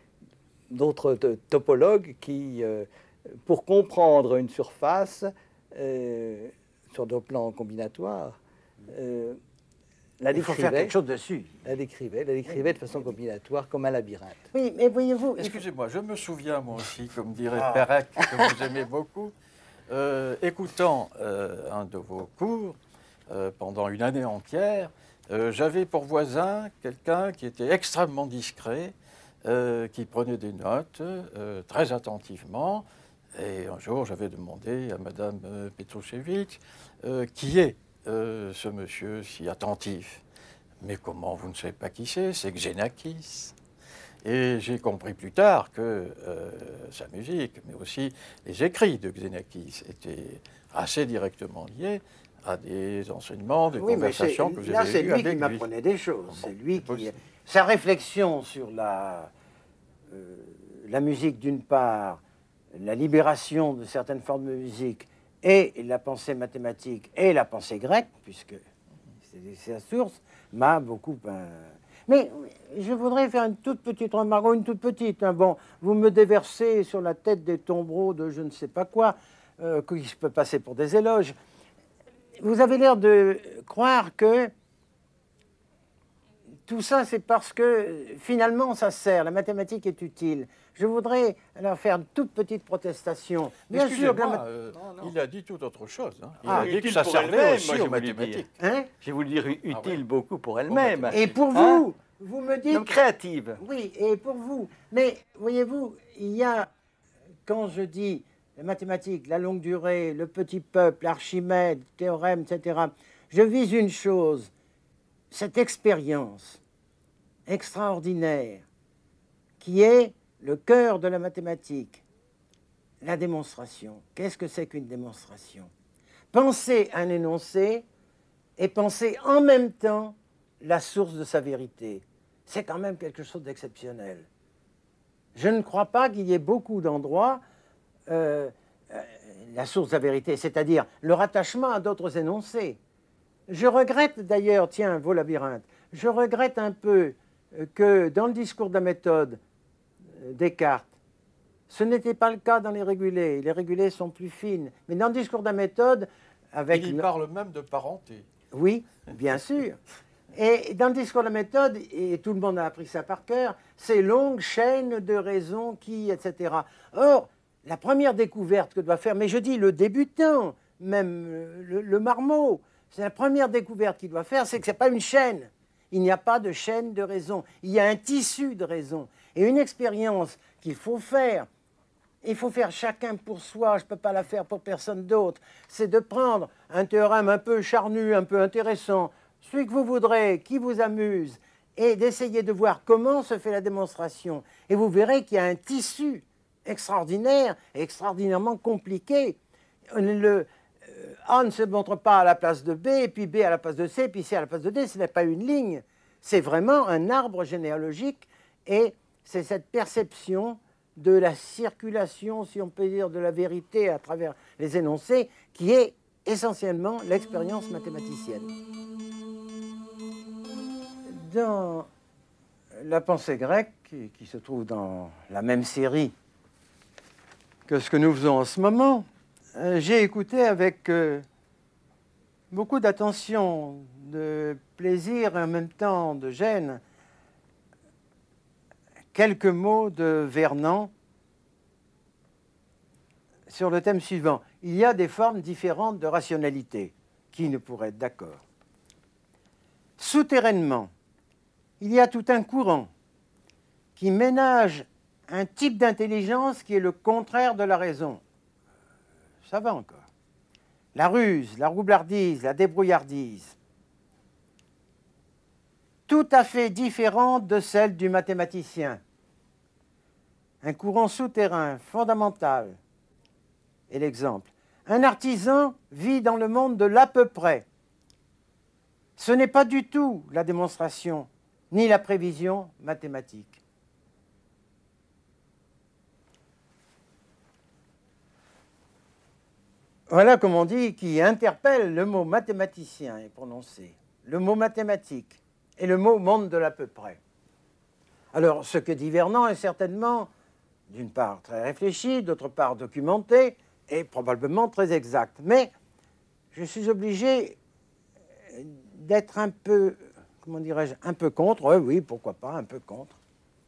d'autres topologues qui, euh, pour comprendre une surface euh, sur le plan combinatoire, euh, la il faut faire quelque chose dessus. La décrivait, la décrivait de façon combinatoire comme un labyrinthe. Oui, mais voyez-vous... Excusez-moi, je me souviens moi aussi, comme dirait ah. Pérec, que vous aimez beaucoup, euh, écoutant euh, un de vos cours euh, pendant une année entière, euh, j'avais pour voisin quelqu'un qui était extrêmement discret, Euh, qui prenait des notes euh, très attentivement. Et un jour, j'avais demandé à Madame euh, Petrouchevitch euh, qui est euh, ce monsieur si attentif. Mais comment vous ne savez pas qui c'est? C'est Xenakis. Et j'ai compris plus tard que euh, sa musique, mais aussi les écrits de Xenakis étaient assez directement liés à des enseignements, des oui, conversations que vous là, avez eues avec lui. Là, c'est lui qui m'apprenait des choses. Bon, c'est lui qui... Sa réflexion sur la, euh, la musique, d'une part, la libération de certaines formes de musique, et la pensée mathématique, et la pensée grecque, puisque sa source, m'a beaucoup... Euh... Mais je voudrais faire une toute petite remarque, une toute petite. Hein. Bon, vous me déversez sur la tête des tombereaux de je ne sais pas quoi, euh, qui je peux passer pour des éloges. Vous avez l'air de croire que tout ça, c'est parce que finalement, ça sert, la mathématique est utile. Je voudrais alors faire une toute petite protestation. Bien sûr, la... euh, non, non. Il a dit tout autre chose. Hein. Il ah, a dit que ça servait aussi aux mathématiques. Hein je vais vous le dire, utile ah, ouais. beaucoup pour elle-même. Et pour vous, hein vous me dites... Donc créative. Oui, et pour vous. Mais voyez-vous, il y a, quand je dis les mathématiques, la longue durée, le petit peuple, Archimède, théorème, et cetera, je vise une chose, cette expérience extraordinaire qui est le cœur de la mathématique, la démonstration. Qu'est-ce que c'est qu'une démonstration? Penser un énoncé et penser en même temps la source de sa vérité. C'est quand même quelque chose d'exceptionnel. Je ne crois pas qu'il y ait beaucoup d'endroits, euh, euh, la source de la vérité, c'est-à-dire le rattachement à d'autres énoncés. Je regrette d'ailleurs, tiens, vos labyrinthes, je regrette un peu que dans le discours de la méthode, Descartes, ce n'était pas le cas dans les régulés. Les régulés sont plus fines. Mais dans le discours de la méthode, avec... Il y parle même de parenté. Oui, bien sûr. Et dans le discours de la méthode, et tout le monde a appris ça par cœur, ces longues chaînes de raisons qui, et cetera. Or, la première découverte que doit faire, mais je dis le débutant, même le, le marmot, c'est la première découverte qu'il doit faire, c'est que ce n'est pas une chaîne. Il n'y a pas de chaîne de raisons. Il y a un tissu de raisons. Et une expérience qu'il faut faire, il faut faire chacun pour soi, je ne peux pas la faire pour personne d'autre, c'est de prendre un théorème un peu charnu, un peu intéressant, celui que vous voudrez, qui vous amuse, et d'essayer de voir comment se fait la démonstration. Et vous verrez qu'il y a un tissu extraordinaire et extraordinairement compliqué. Le, A ne se montre pas à la place de B, et puis B à la place de C, puis C à la place de D. Ce n'est pas une ligne. C'est vraiment un arbre généalogique, et c'est cette perception de la circulation, si on peut dire, de la vérité à travers les énoncés, qui est essentiellement l'expérience mathématicienne. Dans la pensée grecque, qui, qui se trouve dans la même série que ce que nous faisons en ce moment, euh, j'ai écouté avec euh, beaucoup d'attention, de plaisir et en même temps de gêne, quelques mots de Vernon sur le thème suivant. Il y a des formes différentes de rationalité. Qui ne pourrait être d'accord? Souterrainement, il y a tout un courant qui ménage un type d'intelligence qui est le contraire de la raison. Ça va encore. La ruse, la roublardise, la débrouillardise, tout à fait différente de celle du mathématicien. Un courant souterrain, fondamental. Et l'exemple. Un artisan vit dans le monde de l'à peu près. Ce n'est pas du tout la démonstration, ni la prévision mathématique. Voilà, comme on dit, qui interpelle le mot mathématicien est prononcé, le mot mathématique et le mot monde de l'à peu près. Alors, ce que dit Vernon est certainement, d'une part, très réfléchi, d'autre part, documenté et probablement très exact. Mais je suis obligé d'être un peu, comment dirais-je, un peu contre, oui, oui, pourquoi pas, un peu contre.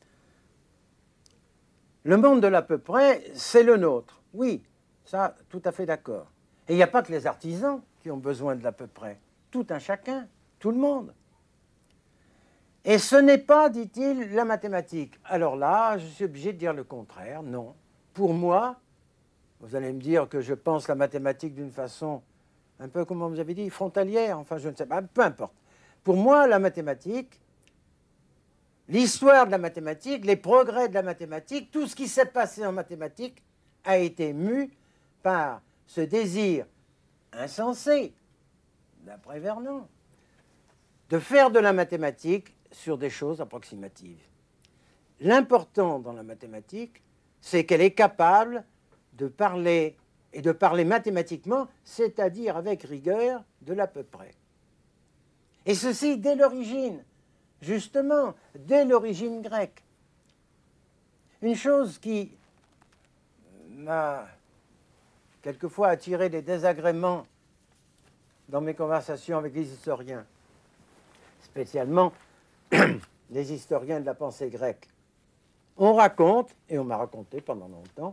Le monde de l'à peu près, c'est le nôtre, oui. Ça, tout à fait d'accord. Et il n'y a pas que les artisans qui ont besoin de l'à peu près. Tout un chacun, tout le monde. Et ce n'est pas, dit-il, la mathématique. Alors là, je suis obligé de dire le contraire, non. Pour moi, vous allez me dire que je pense la mathématique d'une façon, un peu comme vous avez dit, frontalière, enfin je ne sais pas, peu importe. Pour moi, la mathématique, l'histoire de la mathématique, les progrès de la mathématique, tout ce qui s'est passé en mathématiques a été mu par ce désir insensé, d'après Vernon, de faire de la mathématique sur des choses approximatives. L'important dans la mathématique, c'est qu'elle est capable de parler, et de parler mathématiquement, c'est-à-dire avec rigueur, de l'à peu près. Et ceci dès l'origine, justement, dès l'origine grecque. Une chose qui m'a quelquefois attiré des désagréments dans mes conversations avec les historiens, spécialement les historiens de la pensée grecque. On raconte, et on m'a raconté pendant longtemps,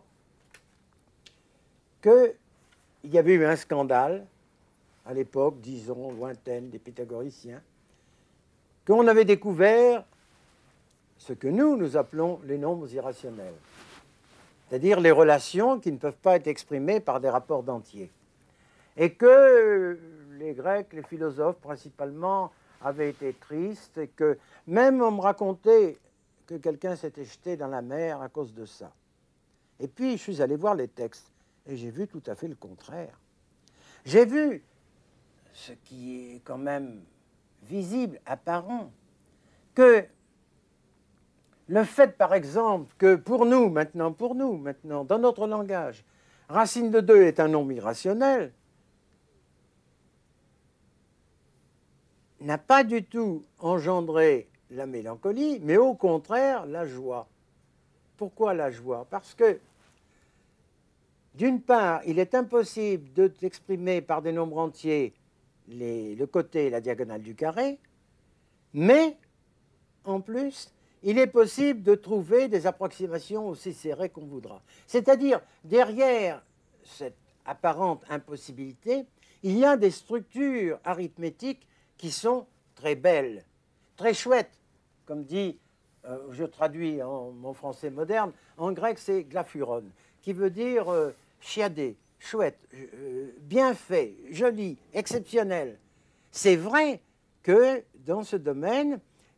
qu'il y avait eu un scandale à l'époque, disons, lointaine des pythagoriciens, qu'on avait découvert ce que nous, nous appelons les nombres irrationnels, c'est-à-dire les relations qui ne peuvent pas être exprimées par des rapports d'entiers. Et que les Grecs, les philosophes principalement, avaient été tristes, et que même on me racontait que quelqu'un s'était jeté dans la mer à cause de ça. Et puis je suis allé voir les textes, et j'ai vu tout à fait le contraire. J'ai vu ce qui est quand même visible, apparent, que le fait, par exemple, que pour nous, maintenant, pour nous, maintenant, dans notre langage, racine de deux est un nombre irrationnel, n'a pas du tout engendré la mélancolie, mais au contraire, la joie. Pourquoi la joie? Parce que, d'une part, il est impossible de t'exprimer par des nombres entiers les, le côté et la diagonale du carré, mais, en plus, il est possible de trouver des approximations aussi serrées qu'on voudra. C'est-à-dire, derrière cette apparente impossibilité, il y a des structures arithmétiques qui sont très belles, très chouettes. Comme dit, euh, je traduis en mon français moderne, en grec c'est glaphuron, qui veut dire euh, chiadé, chouette, euh, bien fait, joli, exceptionnel. C'est vrai que dans ce domaine,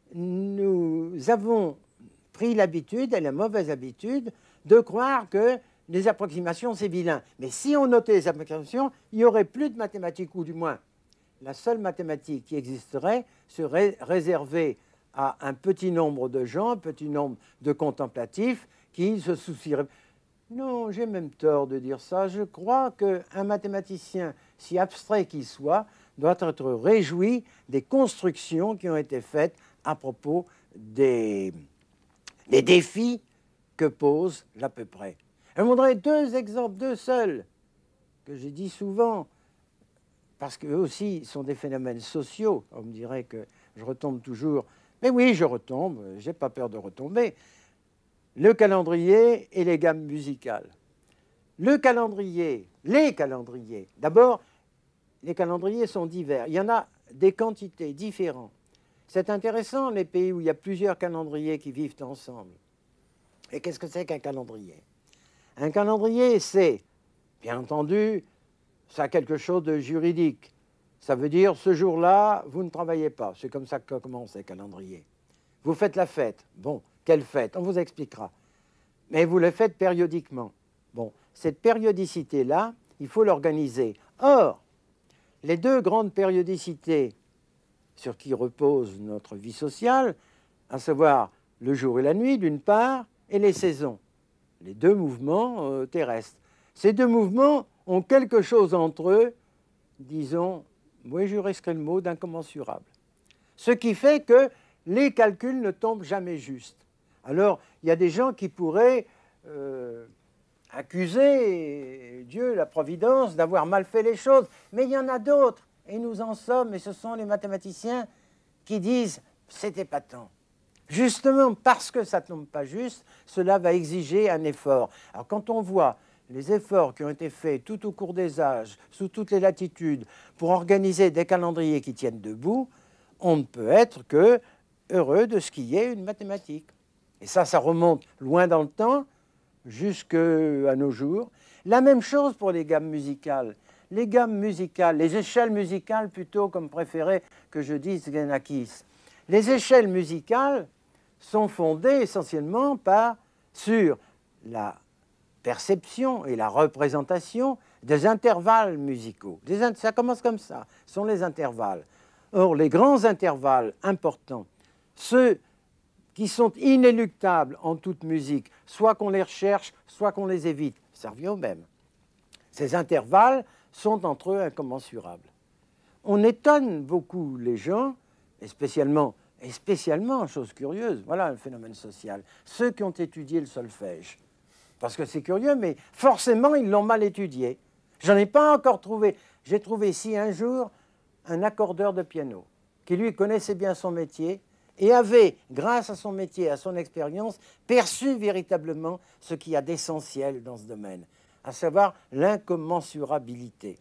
nous avons pris l'habitude, et la mauvaise habitude, de croire que les approximations, c'est vilain. Mais si on notait les approximations, il n'y aurait plus de mathématiques, ou du moins, la seule mathématique qui existerait serait réservée à un petit nombre de gens, un petit nombre de contemplatifs qui se soucieraient. Non, j'ai même tort de dire ça. Je crois qu'un mathématicien, si abstrait qu'il soit, doit être réjoui des constructions qui ont été faites à propos des, des défis que pose l'à peu près. Je voudrais deux exemples, deux seuls, que j'ai dit souvent, parce qu'eux aussi sont des phénomènes sociaux. On me dirait que je retombe toujours. Mais oui, je retombe, je n'ai pas peur de retomber. Le calendrier et les gammes musicales. Le calendrier, les calendriers. D'abord, les calendriers sont divers. Il y en a des quantités différentes. C'est intéressant, les pays où il y a plusieurs calendriers qui vivent ensemble. Et qu'est-ce que c'est qu'un calendrier? Un calendrier, c'est, bien entendu, ça a quelque chose de juridique. Ça veut dire, ce jour-là, vous ne travaillez pas. C'est comme ça que commence les calendriers. Vous faites la fête. Bon, quelle fête? On vous expliquera. Mais vous le faites périodiquement. Bon, cette périodicité-là, il faut l'organiser. Or, les deux grandes périodicités sur qui repose notre vie sociale, à savoir le jour et la nuit, d'une part, et les saisons, les deux mouvements euh, terrestres. Ces deux mouvements ont quelque chose entre eux, disons, oui, je risquerai le mot, d'incommensurable. Ce qui fait que les calculs ne tombent jamais justes. Alors, il y a des gens qui pourraient euh, accuser Dieu, la Providence, d'avoir mal fait les choses, mais il y en a d'autres, et nous en sommes, et ce sont les mathématiciens qui disent « c'est épatant ». Justement, parce que ça ne tombe pas juste, cela va exiger un effort. Alors, quand on voit les efforts qui ont été faits tout au cours des âges, sous toutes les latitudes, pour organiser des calendriers qui tiennent debout, on ne peut être que heureux de ce qu'il y ait une mathématique. Et ça, ça remonte loin dans le temps, jusqu'à nos jours. La même chose pour les gammes musicales. Les gammes musicales, les échelles musicales plutôt, comme préféré que je dise Xenakis. Les échelles musicales sont fondées essentiellement par, sur la perception et la représentation des intervalles musicaux. Des in- ça commence comme ça, ce sont les intervalles. Or, les grands intervalles importants, ceux qui sont inéluctables en toute musique, soit qu'on les recherche, soit qu'on les évite, ça revient au même. Ces intervalles sont entre eux incommensurables. On étonne beaucoup les gens et spécialement, et spécialement, chose curieuse, voilà un phénomène social, ceux qui ont étudié le solfège. Parce que c'est curieux, mais forcément, ils l'ont mal étudié. J'en ai pas encore trouvé. J'ai trouvé ici un jour un accordeur de piano qui, lui, connaissait bien son métier et avait, grâce à son métier, à son expérience, perçu véritablement ce qu'il y a d'essentiel dans ce domaine, à savoir l'incommensurabilité.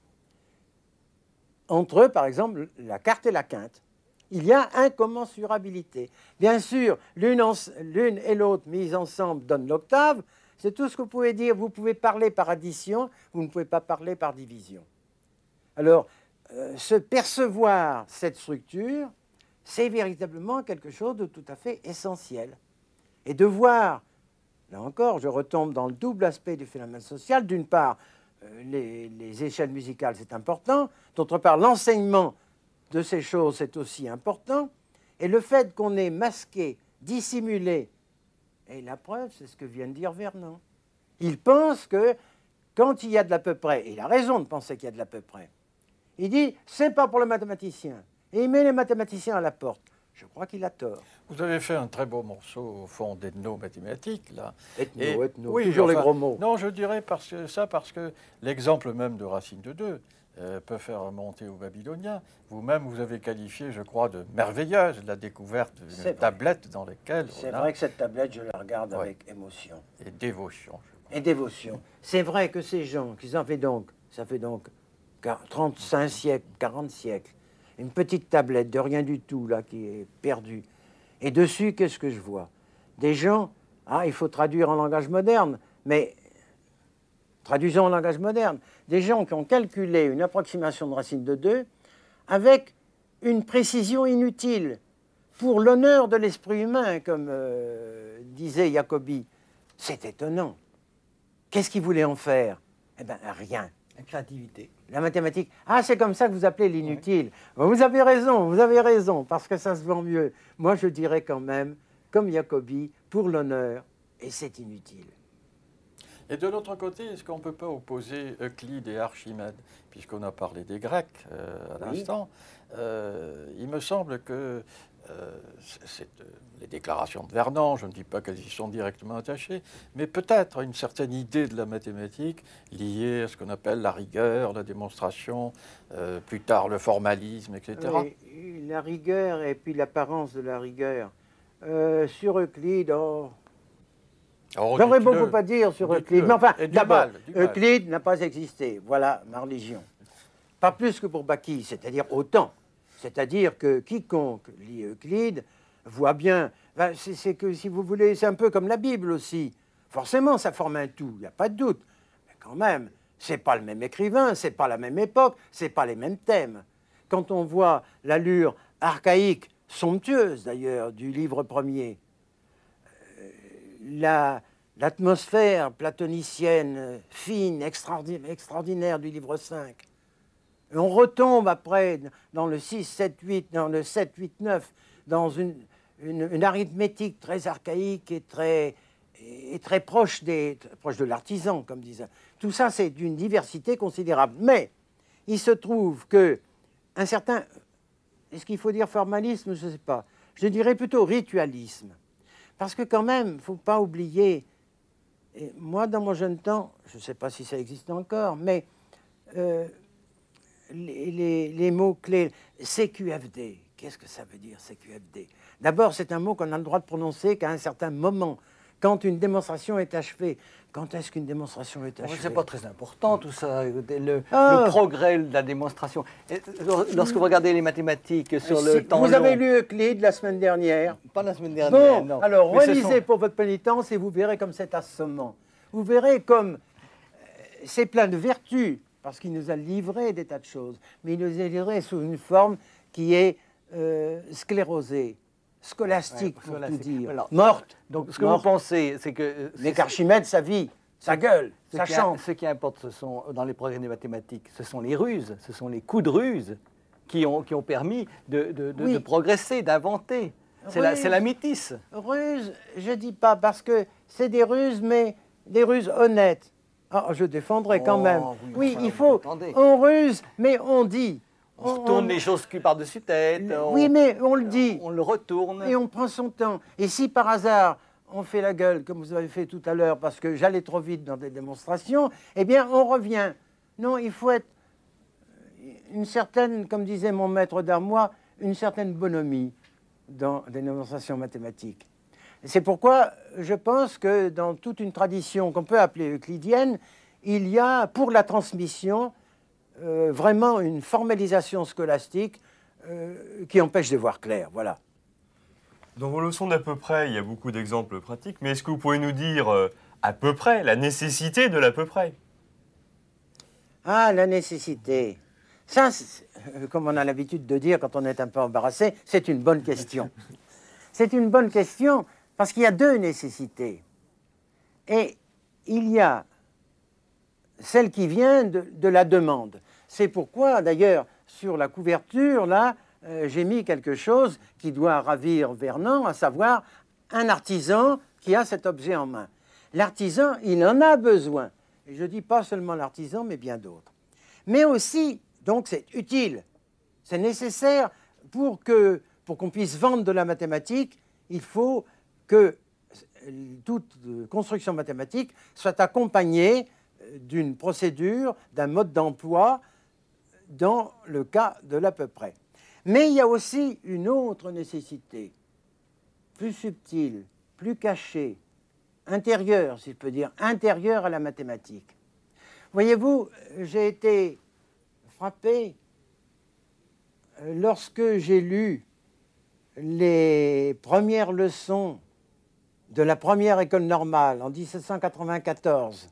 Entre eux, par exemple, la quarte et la quinte, il y a incommensurabilité. Bien sûr, l'une l'une et l'autre mises ensemble donnent l'octave. C'est tout ce que vous pouvez dire. Vous pouvez parler par addition, vous ne pouvez pas parler par division. Alors, euh, se percevoir cette structure, c'est véritablement quelque chose de tout à fait essentiel. Et de voir, là encore, je retombe dans le double aspect du phénomène social. D'une part, euh, les, les échelles musicales, c'est important. D'autre part, l'enseignement de ces choses, c'est aussi important. Et le fait qu'on ait masqué, dissimulé, et la preuve, c'est ce que vient de dire Vernon. Il pense que quand il y a de l'à peu près, et il a raison de penser qu'il y a de l'à peu près, il dit, c'est pas pour le mathématicien. Et il met les mathématiciens à la porte. Je crois qu'il a tort. Vous avez fait un très beau morceau, au fond, d'ethno-mathématiques, là. Ethno, Et, ethno, oui, toujours enfin, les gros mots. Non, je dirais parce que, ça parce que l'exemple même de Racine de deux euh, peut faire remonter aux Babyloniens. Vous-même, vous avez qualifié, je crois, de merveilleuse la découverte d'une tablette dans laquelle C'est on a... vrai que cette tablette, je la regarde Ouais. avec émotion. Et dévotion. Et dévotion. C'est vrai que ces gens, qui en fait donc, ça fait donc trente-cinq siècles, quarante siècles, une petite tablette de rien du tout, là, qui est perdue. Et dessus, qu'est-ce que je vois? Des gens, ah, il faut traduire en langage moderne, mais traduisons en langage moderne, des gens qui ont calculé une approximation de racine de deux avec une précision inutile pour l'honneur de l'esprit humain, comme euh, disait Jacobi. C'est étonnant. Qu'est-ce qu'ils voulaient en faire? Eh bien, rien. La créativité. La mathématique. Ah, c'est comme ça que vous appelez l'inutile. Oui. Vous avez raison, vous avez raison, parce que ça se vend mieux. Moi, je dirais quand même, comme Jacobi, pour l'honneur, et c'est inutile. Et de l'autre côté, est-ce qu'on ne peut pas opposer Euclide et Archimède? Puisqu'on a parlé des Grecs euh, à Oui. l'instant, euh, il me semble que euh, c'est, euh, les déclarations de Vernon, je ne dis pas qu'elles y sont directement attachées, mais peut-être une certaine idée de la mathématique liée à ce qu'on appelle la rigueur, la démonstration, euh, plus tard le formalisme, et cetera. Oui, la rigueur et puis l'apparence de la rigueur. Euh, sur Euclide, oh, Alors, j'aurais dites-le, beaucoup à dire sur dites-le. Euclide. Mais enfin, Et du d'abord, mal, du mal. Euclide n'a pas existé. Voilà ma religion. Pas plus que pour Bacchis, c'est-à-dire autant. C'est-à-dire que quiconque lit Euclide voit bien. Ben, c'est, c'est que, si vous voulez, c'est un peu comme la Bible aussi. Forcément, ça forme un tout, il n'y a pas de doute. Mais quand même, c'est pas le même écrivain, c'est pas la même époque, c'est pas les mêmes thèmes. Quand on voit l'allure archaïque, somptueuse d'ailleurs, du livre premier, euh, la, l'atmosphère platonicienne, fine, extraordinaire, extraordinaire du livre cinq, et on retombe après dans le six, sept, huit, dans le sept, huit, neuf, dans une, une, une arithmétique très archaïque et très, et très proche, des, proche de l'artisan, comme disait. Tout ça, c'est d'une diversité considérable. Mais il se trouve que un certain, est-ce qu'il faut dire formalisme, je ne sais pas, je dirais plutôt ritualisme. Parce que quand même, il ne faut pas oublier, et moi dans mon jeune temps, je ne sais pas si ça existe encore, mais euh, les, les, les mots-clés, C Q F D, qu'est-ce que ça veut dire C Q F D? D'abord, c'est un mot qu'on a le droit de prononcer qu'à un certain moment, quand une démonstration est achevée. Quand est-ce qu'une démonstration est achevée? C'est pas très important tout ça, le, Ah. le progrès de la démonstration. Et lorsque vous regardez les mathématiques sur Si le temps vous avez long- lu Euclide la semaine dernière. Pas la semaine dernière, Bon, non. alors Mais ce relisez sont- pour votre pénitence et vous verrez comme c'est assommant. Vous verrez comme euh, c'est plein de vertus, parce qu'il nous a livré des tas de choses, mais il nous a livré sous une forme qui est euh, sclérosée, scolastique, Ouais, pour scolastique. tout dire, Alors, morte. Donc ce que Morte. vous pensez, c'est que... euh, Mais c'est- qu'Archimède, sa vie, sa gueule, ce sa qui, chante. ce qui importe, ce sont, dans les progrès des mathématiques, ce sont les ruses, ce sont les coups de ruse qui ont, qui ont permis de, de- de- Oui. de progresser, d'inventer. C'est la, Ruse. c'est la métisse. Ruse, je dis pas, parce que c'est des ruses, mais des ruses honnêtes. Ah, je défendrai quand Oh, même. oui, Oui, enfin, il faut. attendez. On ruse, mais on dit. On, on retourne on, les choses cul par-dessus tête. On, oui, mais on le dit. On le retourne. Et on prend son temps. Et si par hasard, on fait la gueule, comme vous avez fait tout à l'heure, parce que j'allais trop vite dans des démonstrations, eh bien, on revient. Non, il faut être une certaine, comme disait mon maître d'armoire, une certaine bonhomie dans des démonstrations mathématiques. C'est pourquoi je pense que dans toute une tradition qu'on peut appeler euclidienne, il y a, pour la transmission, euh, vraiment une formalisation scolastique euh, qui empêche de voir clair. Voilà. Dans vos leçons d'à peu près, il y a beaucoup d'exemples pratiques, mais est-ce que vous pouvez nous dire euh, à peu près la nécessité de l'à peu près? Ah, la nécessité. Ça, comme on a l'habitude de dire quand on est un peu embarrassé, c'est une bonne question. C'est une bonne question parce qu'il y a deux nécessités. Et il y a celle qui vient de, de la demande. C'est pourquoi, d'ailleurs, sur la couverture, là, euh, j'ai mis quelque chose qui doit ravir Vernon, à savoir un artisan qui a cet objet en main. L'artisan, il en a besoin. Et je dis pas seulement l'artisan, mais bien d'autres. Mais aussi, donc c'est utile, c'est nécessaire pour que, pour qu'on puisse vendre de la mathématique, il faut que toute construction mathématique soit accompagnée d'une procédure, d'un mode d'emploi dans le cas de l'à peu près. Mais il y a aussi une autre nécessité, plus subtile, plus cachée, intérieure, si je peux dire, intérieure à la mathématique. Voyez-vous, j'ai été frappé lorsque j'ai lu les premières leçons de la première école normale en dix-sept cent quatre-vingt-quatorze,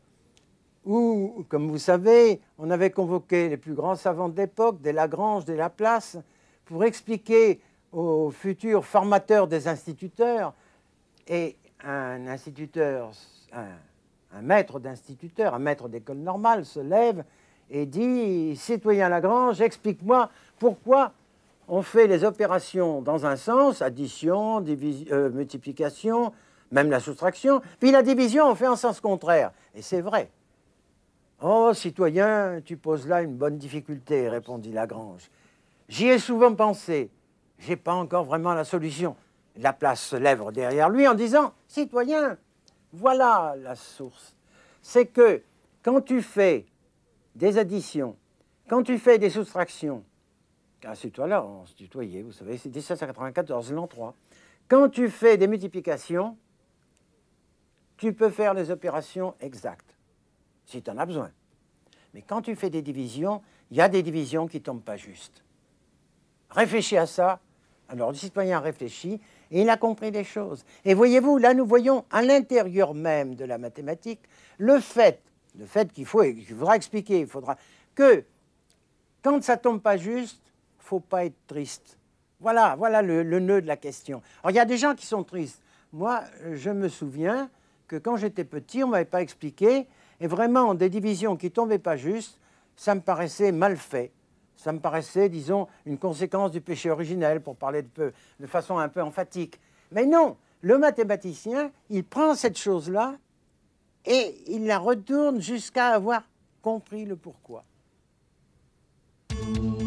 où, comme vous savez, on avait convoqué les plus grands savants de l'époque, des Lagrange, des Laplace, pour expliquer aux futurs formateurs des instituteurs, et un instituteur, un, un maître d'instituteur, un maître d'école normale se lève et dit « Citoyen Lagrange, explique-moi pourquoi on fait les opérations dans un sens, addition, division, euh, multiplication, même la soustraction, puis la division on fait en sens contraire. » Et c'est vrai. « Oh, citoyen, tu poses là une bonne difficulté, répondit Lagrange. J'y ai souvent pensé, j'ai pas encore vraiment la solution. » Laplace se lève derrière lui en disant « Citoyen, voilà la source. C'est que quand tu fais des additions, quand tu fais des soustractions, ah, c'est toi là, on se tutoyait, vous savez, c'est dix-sept cent quatre-vingt-quatorze, l'an trois. Quand tu fais des multiplications, tu peux faire les opérations exactes, si tu en as besoin. Mais quand tu fais des divisions, il y a des divisions qui ne tombent pas justes. Réfléchis à ça. Alors le citoyen réfléchit et il a compris des choses. Et voyez-vous, là nous voyons à l'intérieur même de la mathématique le fait, le fait qu'il faut, qu'il faudra expliquer, il faudra que quand ça ne tombe pas juste, il ne faut pas être triste. Voilà, voilà le, le nœud de la question. Alors il y a des gens qui sont tristes. Moi, je me souviens que quand j'étais petit, on ne m'avait pas expliqué, et vraiment des divisions qui ne tombaient pas justes, ça me paraissait mal fait. Ça me paraissait, disons, une conséquence du péché originel, pour parler de, peu, de façon un peu emphatique. Mais non, le mathématicien, il prend cette chose-là et il la retourne jusqu'à avoir compris le pourquoi.